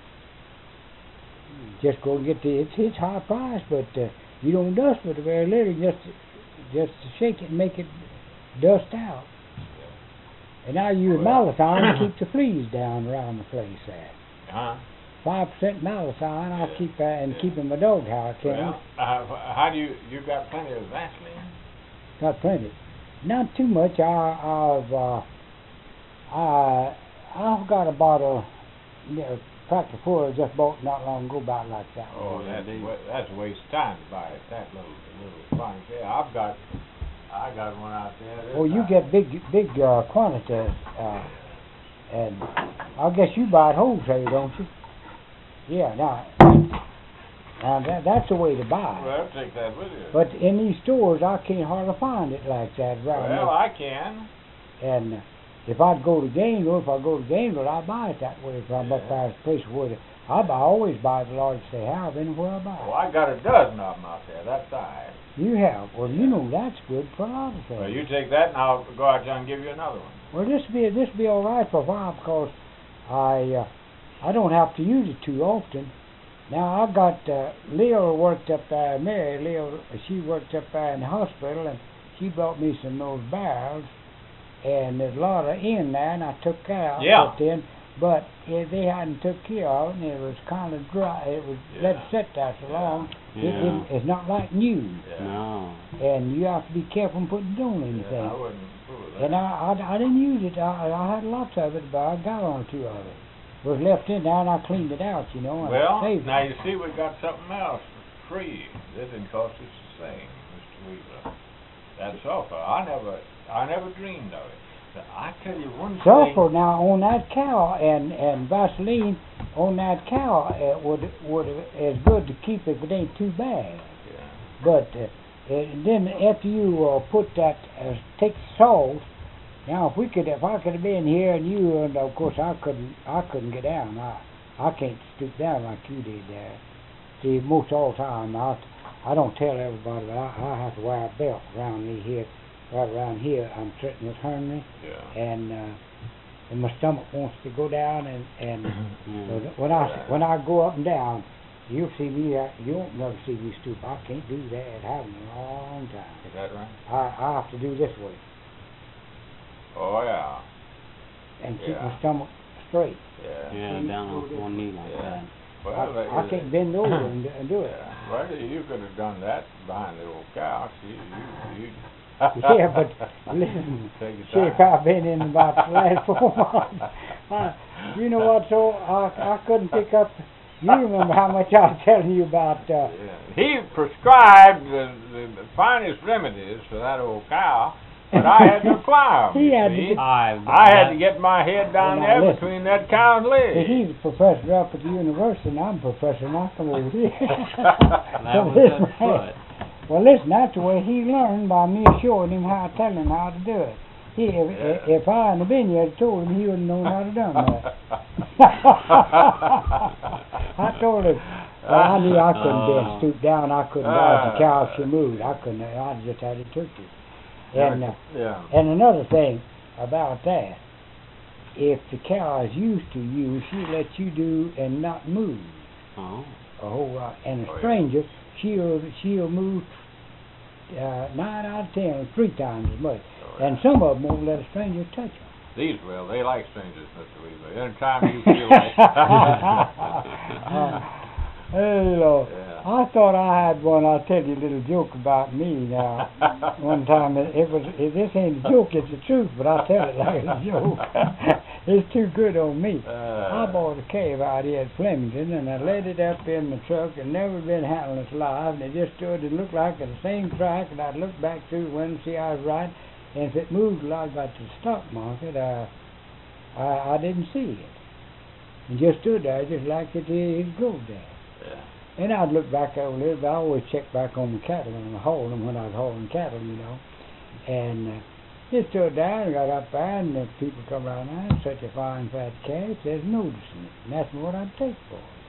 Just go and get the, it's, it's high price, but uh, you don't dust with it very little, just, just shake it and make it dust out. And I use Well. malathion to keep the fleas down around the place there. Huh? Five percent malathion, I'll Yeah. keep that and Yeah. keep in my dog house. Well, uh, how do you, you got plenty of Vaseline? Got plenty. Not too much. I, I've uh, I I've got a bottle, you know, Tractor Full I just bought not long ago, about like that. Oh, that's wa- that's a waste of time to buy it. That little little fine. Yeah, I've got I got one out there. Oh, you get big big uh, quantities, uh, and I guess you buy it wholesale, don't you? Yeah. Now, now that that's the way to buy it. Well, take that with you. But in these stores, I can't hardly find it like that around Well, I can. there. And uh, if I'd go to Gainesville, if I go to Gainesville, I buy it that way. If I'm up Yeah. there at a place where the, I buy, I always buy the large they have anywhere I buy. Well, I got a dozen of them out there. That's size. You have. Well, you know that's good for a lot of things. Well, you take that, and I'll go out there and give you another one. Well, this be this be all right for a while because I uh, I don't have to use it too often. Now I got uh, Leo worked up there. Mary Leo, she worked up there in the hospital, and she brought me some of those barrels, and there's a lot of in there, and I took out. Yeah. Put in, but eh, they hadn't took care of it, and it was kind of dry. It was let it Yeah. sit there so long. It, Yeah. didn't- it's not like new, Yeah. No. and you have to be careful putting it on Yeah, anything. I wouldn't fool with And that. I, I, I didn't use it. I, I had lots of it, but I got one or two of it. It was left in there, and I cleaned it out, you know, and Well, saved now it. you see we got something else for free. This didn't cost us a thing, Mister Weaver. That sulfur. I never, I never dreamed of it. But I tell you one thing. Sulfur now on that cow and, and Vaseline on that cow uh, would would is good to keep if it ain't too bad. Yeah. But uh, and then after you uh, put that, uh, take the salt. Now, if we could, if I could have been here and you, and of course I couldn't, I couldn't get down. I, I can't stoop down like you did there. See, most all the time, I, I don't tell everybody, but I, I have to wear a belt around me here, right around here. I'm sitting with Henry, Yeah. and uh, and my stomach wants to go down, and and Mm. so th- when I when I go up and down, you'll see me. Uh, you won't never see me stoop. I can't do that. It happened a long time. Is that right? I I have to do this way Oh yeah. and keep Yeah. my stomach straight. Yeah. Yeah, down on one knee like Yeah. that. Well, I, that I is- can't bend over and, and do it. Yeah. Well, you could have done that behind the old couch. You, you, you. Yeah, but listen, Take your see if time. I've been in about the last four months. I, you know what, so I, I couldn't pick up. You remember how much I was telling you about. Uh, Yeah. He prescribed the, the, the finest remedies for that old cow, but I had to apply 'em, He you had to see. get- I, I had to get my head down Well, now there listen. between that cow's legs. He's a professor up at the university, and I'm a professor, and I come over here. that So was listen, that foot. Well, listen, that's the way he learned, by me showing him how, telling him how to do it. He, if, Yeah. if I hadn't been here, told him, he wouldn't know how to done that. I told him, well, I knew I couldn't Oh. bend, stoop down, I couldn't dodge the cow if she moved. I couldn't, I just had it took it. And, uh, yeah. and another thing about that, if the cow is used to you, she lets you do and not move Oh. a whole lot. And a Oh, yeah. stranger, she'll she'll move uh, nine out of ten, three times as much. Oh, And yeah. some of them won't let a stranger touch them. These will. They like strangers, Mister Weaver. Anytime you feel like. uh, hey, Lord. Yeah. I thought I had one. I'll tell you a little joke about me now. One time, it, it was it, this ain't a joke, it's the truth, but I'll tell it like a joke. It's too good on me. I Uh, bought a cave out here at Flemington, and I laid it up in my truck, and never been handled live, and it just stood and looked like at the same track, and I'd look back through the window and see I was right, and if it moved till I got to the stock market, I, I, I didn't see it. And just stood there just like it is go there. yeah. And I'd look back over there, but I always check back on the cattle when I hauled them, when I was hauling cattle, you know. And uh, He stood down and got up there, and the people come around there, such a fine fat calf, there's noticing it. And that's what I'd take for it.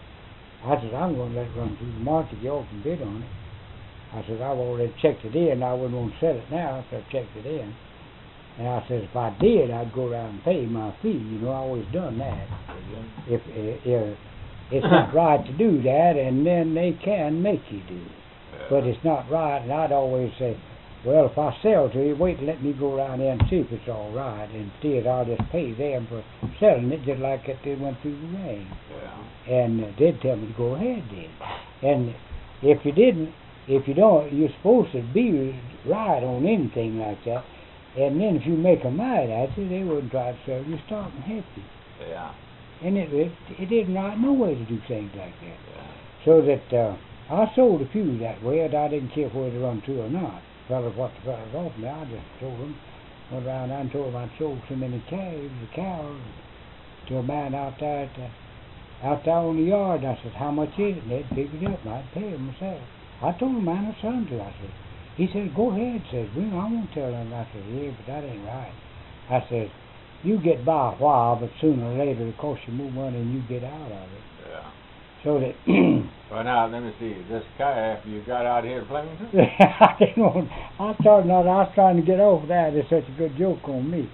I said, I'm going to let it run through the market, y'all can bid on it. I said, I've already checked it in, I wouldn't want to sell it now after I've checked it in. And I said, if I did, I'd go around and pay my fee. You know, I always done that. If, if, if it's not right to do that, and then they can make you do it. But it's not right, and I'd always say, well, if I sell to you, wait and let me go around there and see if it's all right. Instead, I'll just pay them for selling it, just like if they went through the ring. Yeah. And uh, they'd tell me to go ahead then. And if you didn't, if you don't, you're supposed to be right on anything like that. And then if you make a mad at you, they wouldn't try to sell you stock and help you. Yeah. And it, it, it isn't right no way to do things like that. Yeah. So that uh, I sold a few that way, and I didn't care whether to run to or not. Fellas, what the fellas offered me, I just told them, went around and told them I'd sold so many calves, the cows, to a man out there at the, out there on the yard. I said, how much is it? And they'd pick it up, and I'd pay them myself. I told the man I son to, I said, he said, go ahead, said, well, I won't tell them. I said, yeah, but that ain't right. I said, you get by a while, but sooner or later it costs you more money and you get out of it. Yeah. So that, Well, now, let me see. This calf you got out here at Flemington? I didn't want, I thought not, I was trying to get over that. It's such a good joke on me.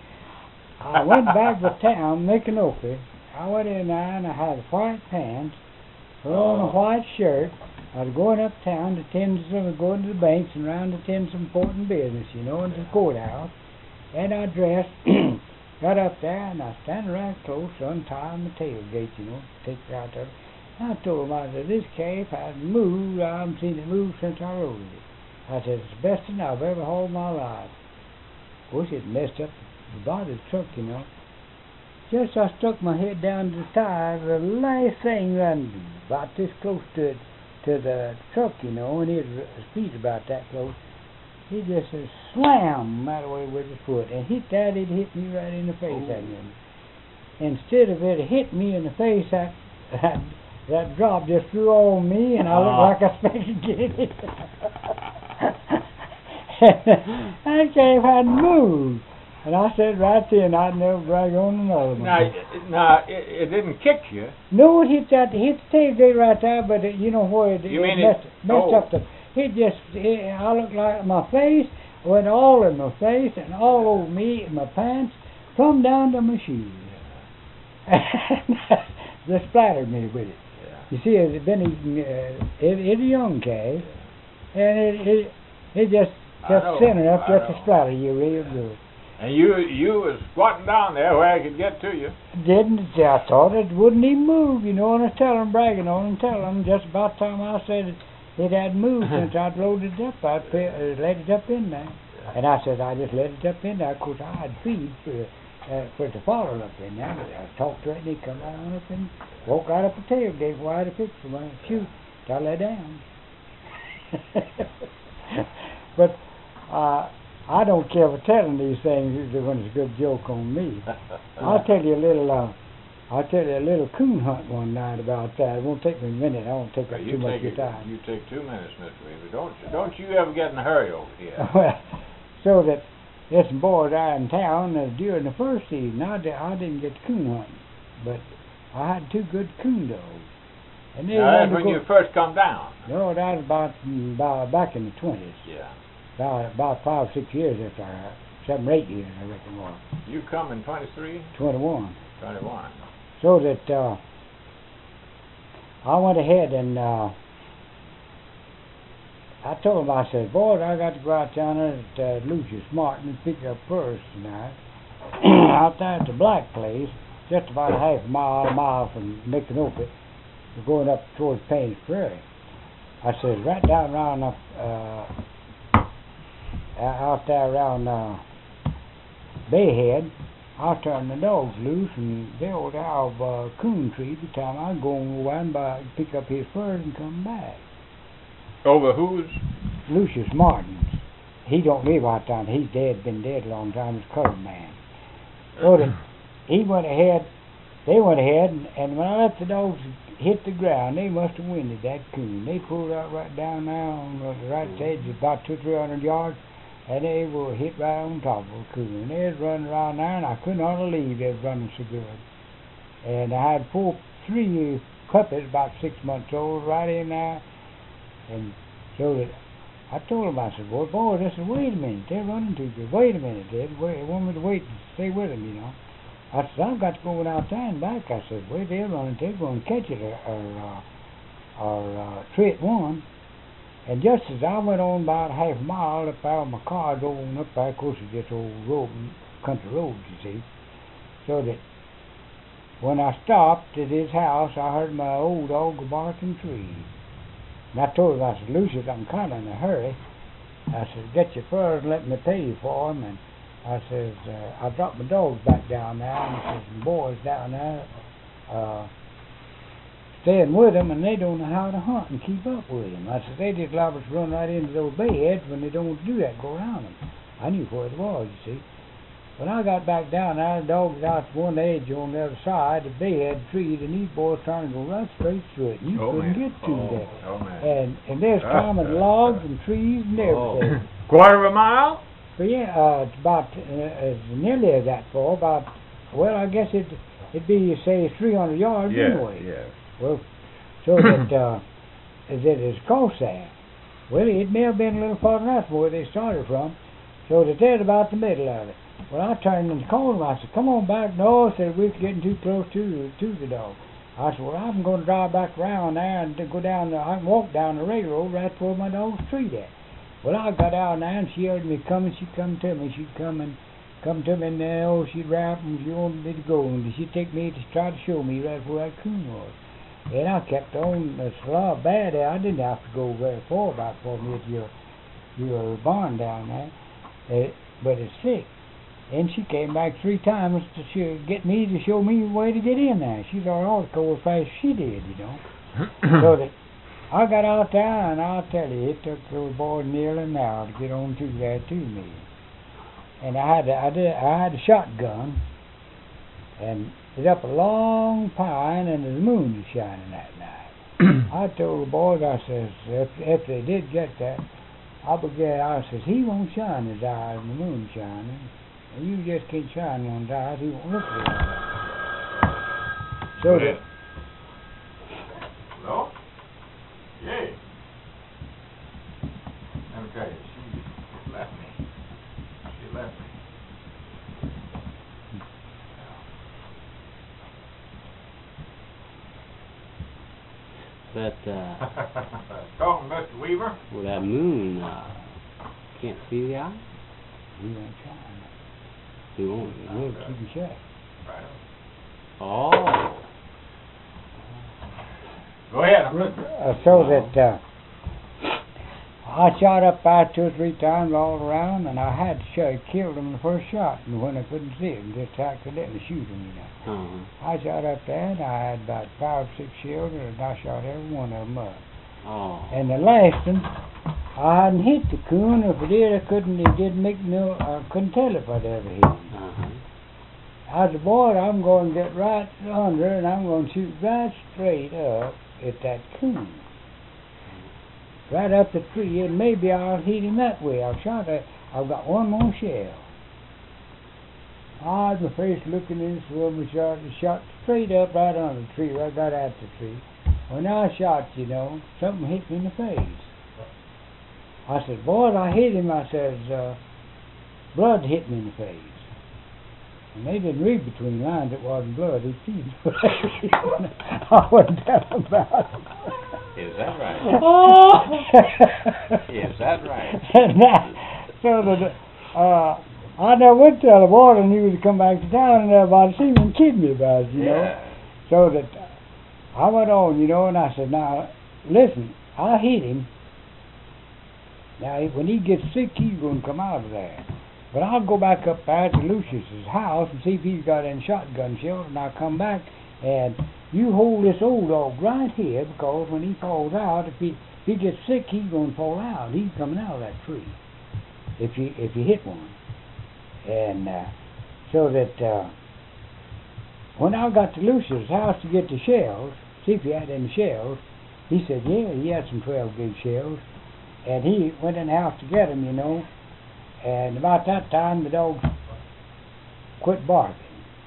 I went back to town, making Opie. I went in there and I had white pants, put on a Oh. white shirt. I was going uptown to tend to some, going to the banks and around to tend some important business, you know, in the courthouse. And I dressed, got up there, and I stand around close, untying the tailgate, you know, take it out there. I told him, I said, this calf hasn't moved. I haven't seen it move since I rode it. I said, it's the best thing I've ever hauled in my life. Of course, it messed up the body of the truck, you know. Just I stuck my head down to the tire, the last thing run about this close to it, to the truck, you know, and his speed about that close. He just said, slam that way with his foot, and hit that, it hit me right in the face. That Instead of it hit me in the face, that, that, that drop just flew on me, and I looked like a spaghetti. That calf hadn't moved. And I said right then, I'd never drag on another one. Now, it- now it, it didn't kick you. No, it hit that, it hit the tailgate right there, but it, you know where it, You it mean it- messed, messed oh. up the, it just, it, I looked like my face, went all in my face and all over me, and my pants, come down to my shoes. Just splattered me with it. Yeah. You see, it had been eating, uh, it, it's a young calf, and it, it, it just, I just know, thin enough I just to know. splatter you real good. And you you was squatting down there where I could get to you. Didn't, I thought it wouldn't even move, you know, and I was telling them, bragging on them, telling them just about the time I said it, it hadn't moved since I'd loaded it up, I'd put, uh, let it up in there. And I said, I just let it up in there, of course I had feed for, uh, for it to follow up in there. I talked to it, and he'd come right on up and walk right up the tailgate where I had a picture of it, shoot, till I lay down. But, uh, I don't care for telling these things when it's a good joke on me. I'll tell you a little, uh, I'll tell you a little coon hunt one night about that. It won't take me a minute. I won't take up you too much take of your it, time. You take two minutes, Mister Weaver. Don't don't you ever get in a hurry over here. Well, so that there's some boys out in town uh, during the first season. I, di- I didn't get coon hunting, but I had two good coon dogs. And they Now, wanted that's to when go- you first come down. No, that was about, mm, about back in the twenties. Yeah. About, about five or six years after I, seven or eight years, I reckon, or You come in twenty-three, twenty-one. twenty-one. So that uh, I went ahead and uh, I told him, I said, boys, I got to go out down there at uh, Lucius Martin and pick up furs tonight. Out there at the Black Place, just about a half a mile, a mile from Micanopy, we're going up towards Payne's Prairie. I said, right down around up, uh, out there around uh, Bayhead, I'll turn the dogs loose and they'll have a uh, coon tree by the time I go and run by, pick up his furs and come back. Over whose? Lucius Martin's. He don't live out there. He's dead, been dead a long time. He's a colored man. So that he went ahead, they went ahead, and, and when I let the dogs hit the ground, they must have winded that coon. They pulled out right down there on the right edge, about two, three hundred yards. and they were hit right on top of the coon. They was running around there, and I couldn't hardly believe they was running so good. And I had four, three puppies, about six months old, right in there. And so that I told them, I said, boy, boys, I said, wait a minute, they're running too good. Wait a minute, Dad. Wait, they want me to wait and stay with them, you know. I said, I've got to go out there and back. I said, wait, they're running, they're going to catch it or, or, uh, or uh, tree at one. And just as I went on about a half a mile up there, my car going up there, of course, it's just old road, country roads, you see. So that when I stopped at his house, I heard my old dog barking trees. And I told him, I said, Lucius, I'm kind of in a hurry. I said, get your furs and let me pay you for them. And I says, uh, I dropped my dogs back down there, and I says, the boys down there, uh, staying with them, and they don't know how to hunt and keep up with them. I said, they just allow us to run right into those bayheads when they don't do that, go around them. I knew where it was, you see. When I got back down there, the dogs out to one edge on the other side, the bayhead trees, and these boys trying to go right straight through it. You Oh, couldn't man. get to Oh, that. oh, man. And and there's climbing logs and trees and everything. Quarter of a mile? But yeah, uh, it's about uh, as nearly that far. About well, I guess it it'd be say three hundred yards Yes, anyway. yes. Well, so that uh, as it is close there. Well, it may have been a little farther than that from where they started from. So that they're about the middle of it. Well, I turned and called him. I said, "Come on back." No, I said, we're getting too close to to the dog. I said, well, I'm going to drive back around there and go down the, I can walk down the railroad right where my dog's tree at. Well, I got out there and she heard me coming. She'd come to me. She'd come and come to me and then, oh, she'd rap and she wanted me to go. And she'd take me to try to show me right where that coon was. And I kept on. It's a lot bad there. I didn't have to go very far about four minutes to your, your barn down there. Uh, but it's thick. And she came back three times to sh- get me to show me the way to get in there. She thought all the cold fast she did, you know. So that I got out there, and I'll tell you, it took those boys nearly an hour to get on to there to me. And I had a, I did I had a shotgun, and it up a long pine, and the moon was shining that night. I told the boys, I says, if if they did get that, I began. I says, he won't shine his eyes when the moon's shining. And you just can't shine one's eyes, he won't look at it. So that, Hello? Yay. Let me tell you, she left me. She left me. But, uh, Talking, Mister Weaver? with that moon, uh, can't see the eye? he won't shine. He won't. We'll keep it shut. Right. Oh. Go ahead, I'm listening. Uh, so that uh, I shot up there two or three times all around, and I had to shoot, killed him the first shot, and when I couldn't see him, just accidentally shoot him, you know. Uh-huh. I shot up there, and I had about five or six shells, and I shot every one of them up. Oh. And the last one, I hadn't hit the coon. If I did, I couldn't. It didn't make no. I couldn't tell if I'd ever hit him. Uh-huh. I said, boy, I'm going to get right under, and I'm going to shoot right straight up at that coon. Right up the tree, and maybe I'll hit him that way. I've shot it. I've got one more shell. I had my face looking in this room, and shot, shot straight up right under the tree, right, right at the tree. When I shot, you know, something hit me in the face. I said, boy, I hit him. I says, uh, blood hit me in the face. And they didn't read between lines. It wasn't blood. It was I wasn't telling about it. Is that right? Oh! Is that right? And that, so that, uh, I never would tell the boy, and he would come back to town, and everybody seemed to kid me about it, you know. Yeah. So that I went on, you know, and I said, now, listen, I hit him. Now, when he gets sick, he's going to come out of there. But I'll go back up there to Lucius's house and see if he's got any shotgun shells, and I'll come back, and you hold this old dog right here, because when he falls out, if he, if he gets sick, he's going to fall out. He's coming out of that tree if you if you hit one. And uh, so that uh, when I got to Lucius's house to get the shells, see if he had any shells, he said, yeah, he had some twelve gauge shells. And he went in the house to get them, you know. And about that time, the dog quit barking.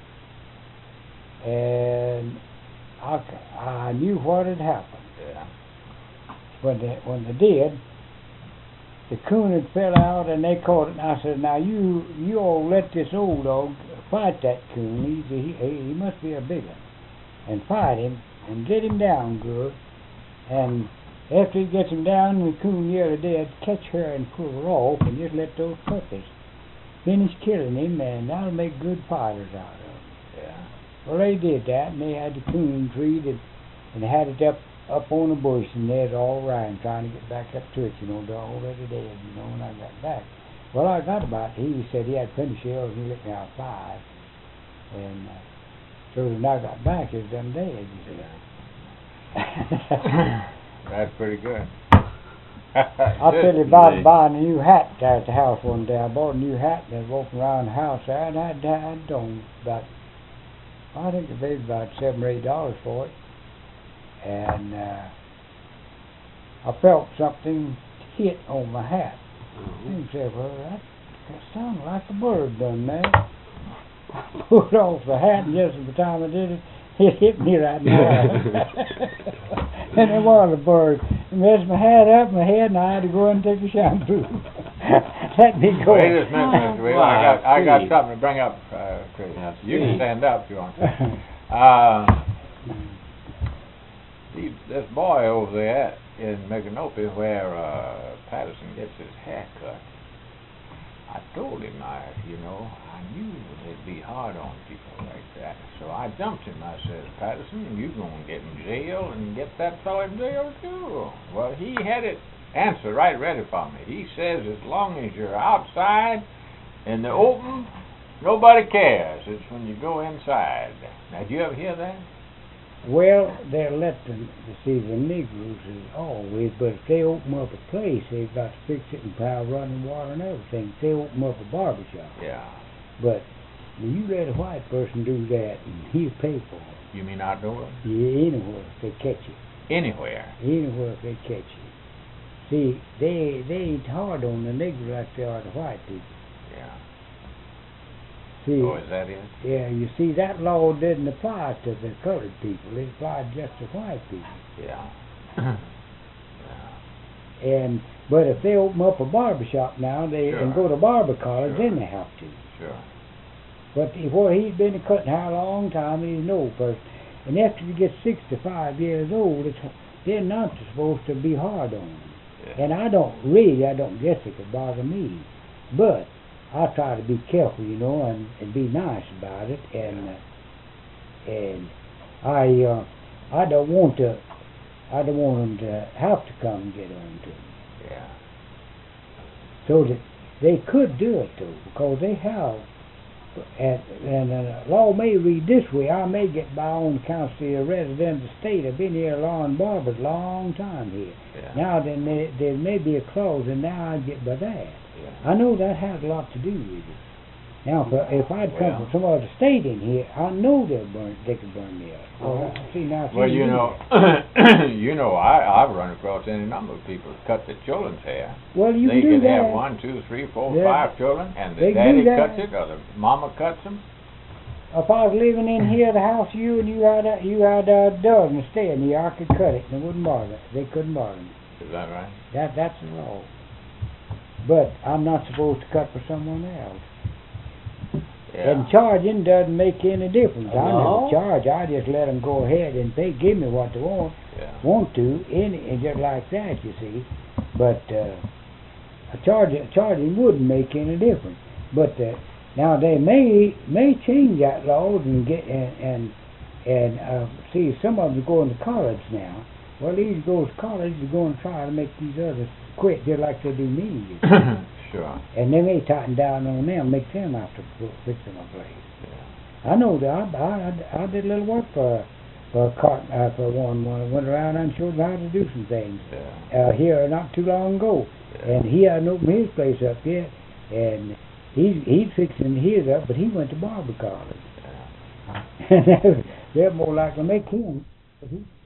And I, c- I knew what had happened. Yeah. When they, when they did, the coon had fell out and they caught it. And I said, now you, you all let this old dog fight that coon. He's a, he, he must be a big one. And fight him and get him down good. And after he gets him down, the coon nearly dead, catch her and pull her off and just let those puppies finish killing him, and that'll make good fighters out of them. Yeah. Well, they did that, and they had the coon treed and, and had it up up on the bush, and they was all around trying to get back up to it, you know, they're already dead, you know, when I got back. Well, I got about, he said he had plenty of shells, and he let me out five. And uh, so when I got back, it was done dead, you see. That's pretty good. I tell you about buying a new hat there at the house one day. I bought a new hat and I was walking around the house there, and I had on about, I think it paid about seven or eight dollars for it. And uh, I felt something hit on my hat. Mm-hmm. And I said, well, that, that sounded like a bird done that. I pulled off the hat, and just at the time I did it, it hit me right in the eye. And it was a bird. It messed my hat up, my head, and I had to go and take a shampoo. Let me go. Wait just a minute, Mister Wheeler. I got, I got something to bring up, uh, Chris. You can stand up if you want to. Uh, see, this boy over there in Micanopy where uh, Patterson gets his hair cut, I told him, I, you know, I knew it'd be hard on people like that. So I jumped him. I said, Patterson, you going to get in jail and get that fellow in jail too. Well, he had it answer right ready for me. He says as long as you're outside in the open, nobody cares. It's when you go inside. Now, did you ever hear that? Well, they'll let them, you see, the Negroes is always, but if they open up a place, they've got to fix it and power running water and everything. If they open up a barber shop. Yeah. But when you let a white person do that, and he'll pay for it. You mean outdoors? Yeah, anywhere if they catch you. Anywhere. Anywhere if they catch you. See, they they ain't hard on the Negroes like they are the white people. Yeah. See, Oh, is that it? yeah, you see, that law didn't apply to the colored people. It applied just to white people. Yeah. yeah. And but if they open up a barber shop now, they Sure. and go to barber college, Sure. then they have to. Sure. But he, well, he's been cutting hair a long time, and he's an old person. And after you get sixty-five years old, it's, they're not supposed to be hard on them. Yeah. And I don't really, I don't guess it could bother me. But I try to be careful, you know, and, and be nice about it. And uh, and I uh, I don't want to, I don't want them to have to come and get on to me. Yeah. So that they could do it though, because they have. And, and uh, law may read this way. I may get by on account of a resident of the state. I've been here lawn barbers a long time here. Yeah. Now there may, there may be a clause, and now I get by that. Yeah. I know that has a lot to do with it. Now, if, if I'd come Well. from some other state in here, I know they'll burn. They could burn me up. Well, see now. Well, see, you know, you know, I I've run across any number of people who cut their children's hair. Well, you they can do could that. have one, two, three, four, Yeah. five children, and the They can daddy do that. cuts it, or the mama cuts them. If I was living in here, the house you and you had a, you had a dozen staying here, I could cut it, and it wouldn't bother. They couldn't bother me. Is that right? That that's the law. But I'm not supposed to cut for someone else. Yeah. And charging doesn't make any difference. I No. never charge. I just let them go ahead and pay, give me what they want, Yeah. want to, any, and just like that, you see. But uh, a charge, charging wouldn't make any difference. But uh, now they may may change that laws and get and and, and uh, see some of them are going to college now. Well, these go to college, they're going to try to make these others quit just like they do me. You see. Sure. And they may tighten down on them, make them have to put- fix them a place. Yeah. I know that. I, I, I did a little work for for a cart, uh, for one when I went around and showed them how to do some things Yeah. uh, here not too long ago. Yeah. And he hadn't opened his place up yet, and he's he's fixing his up, but he went to barber college. Yeah. And they're more likely to make him. But he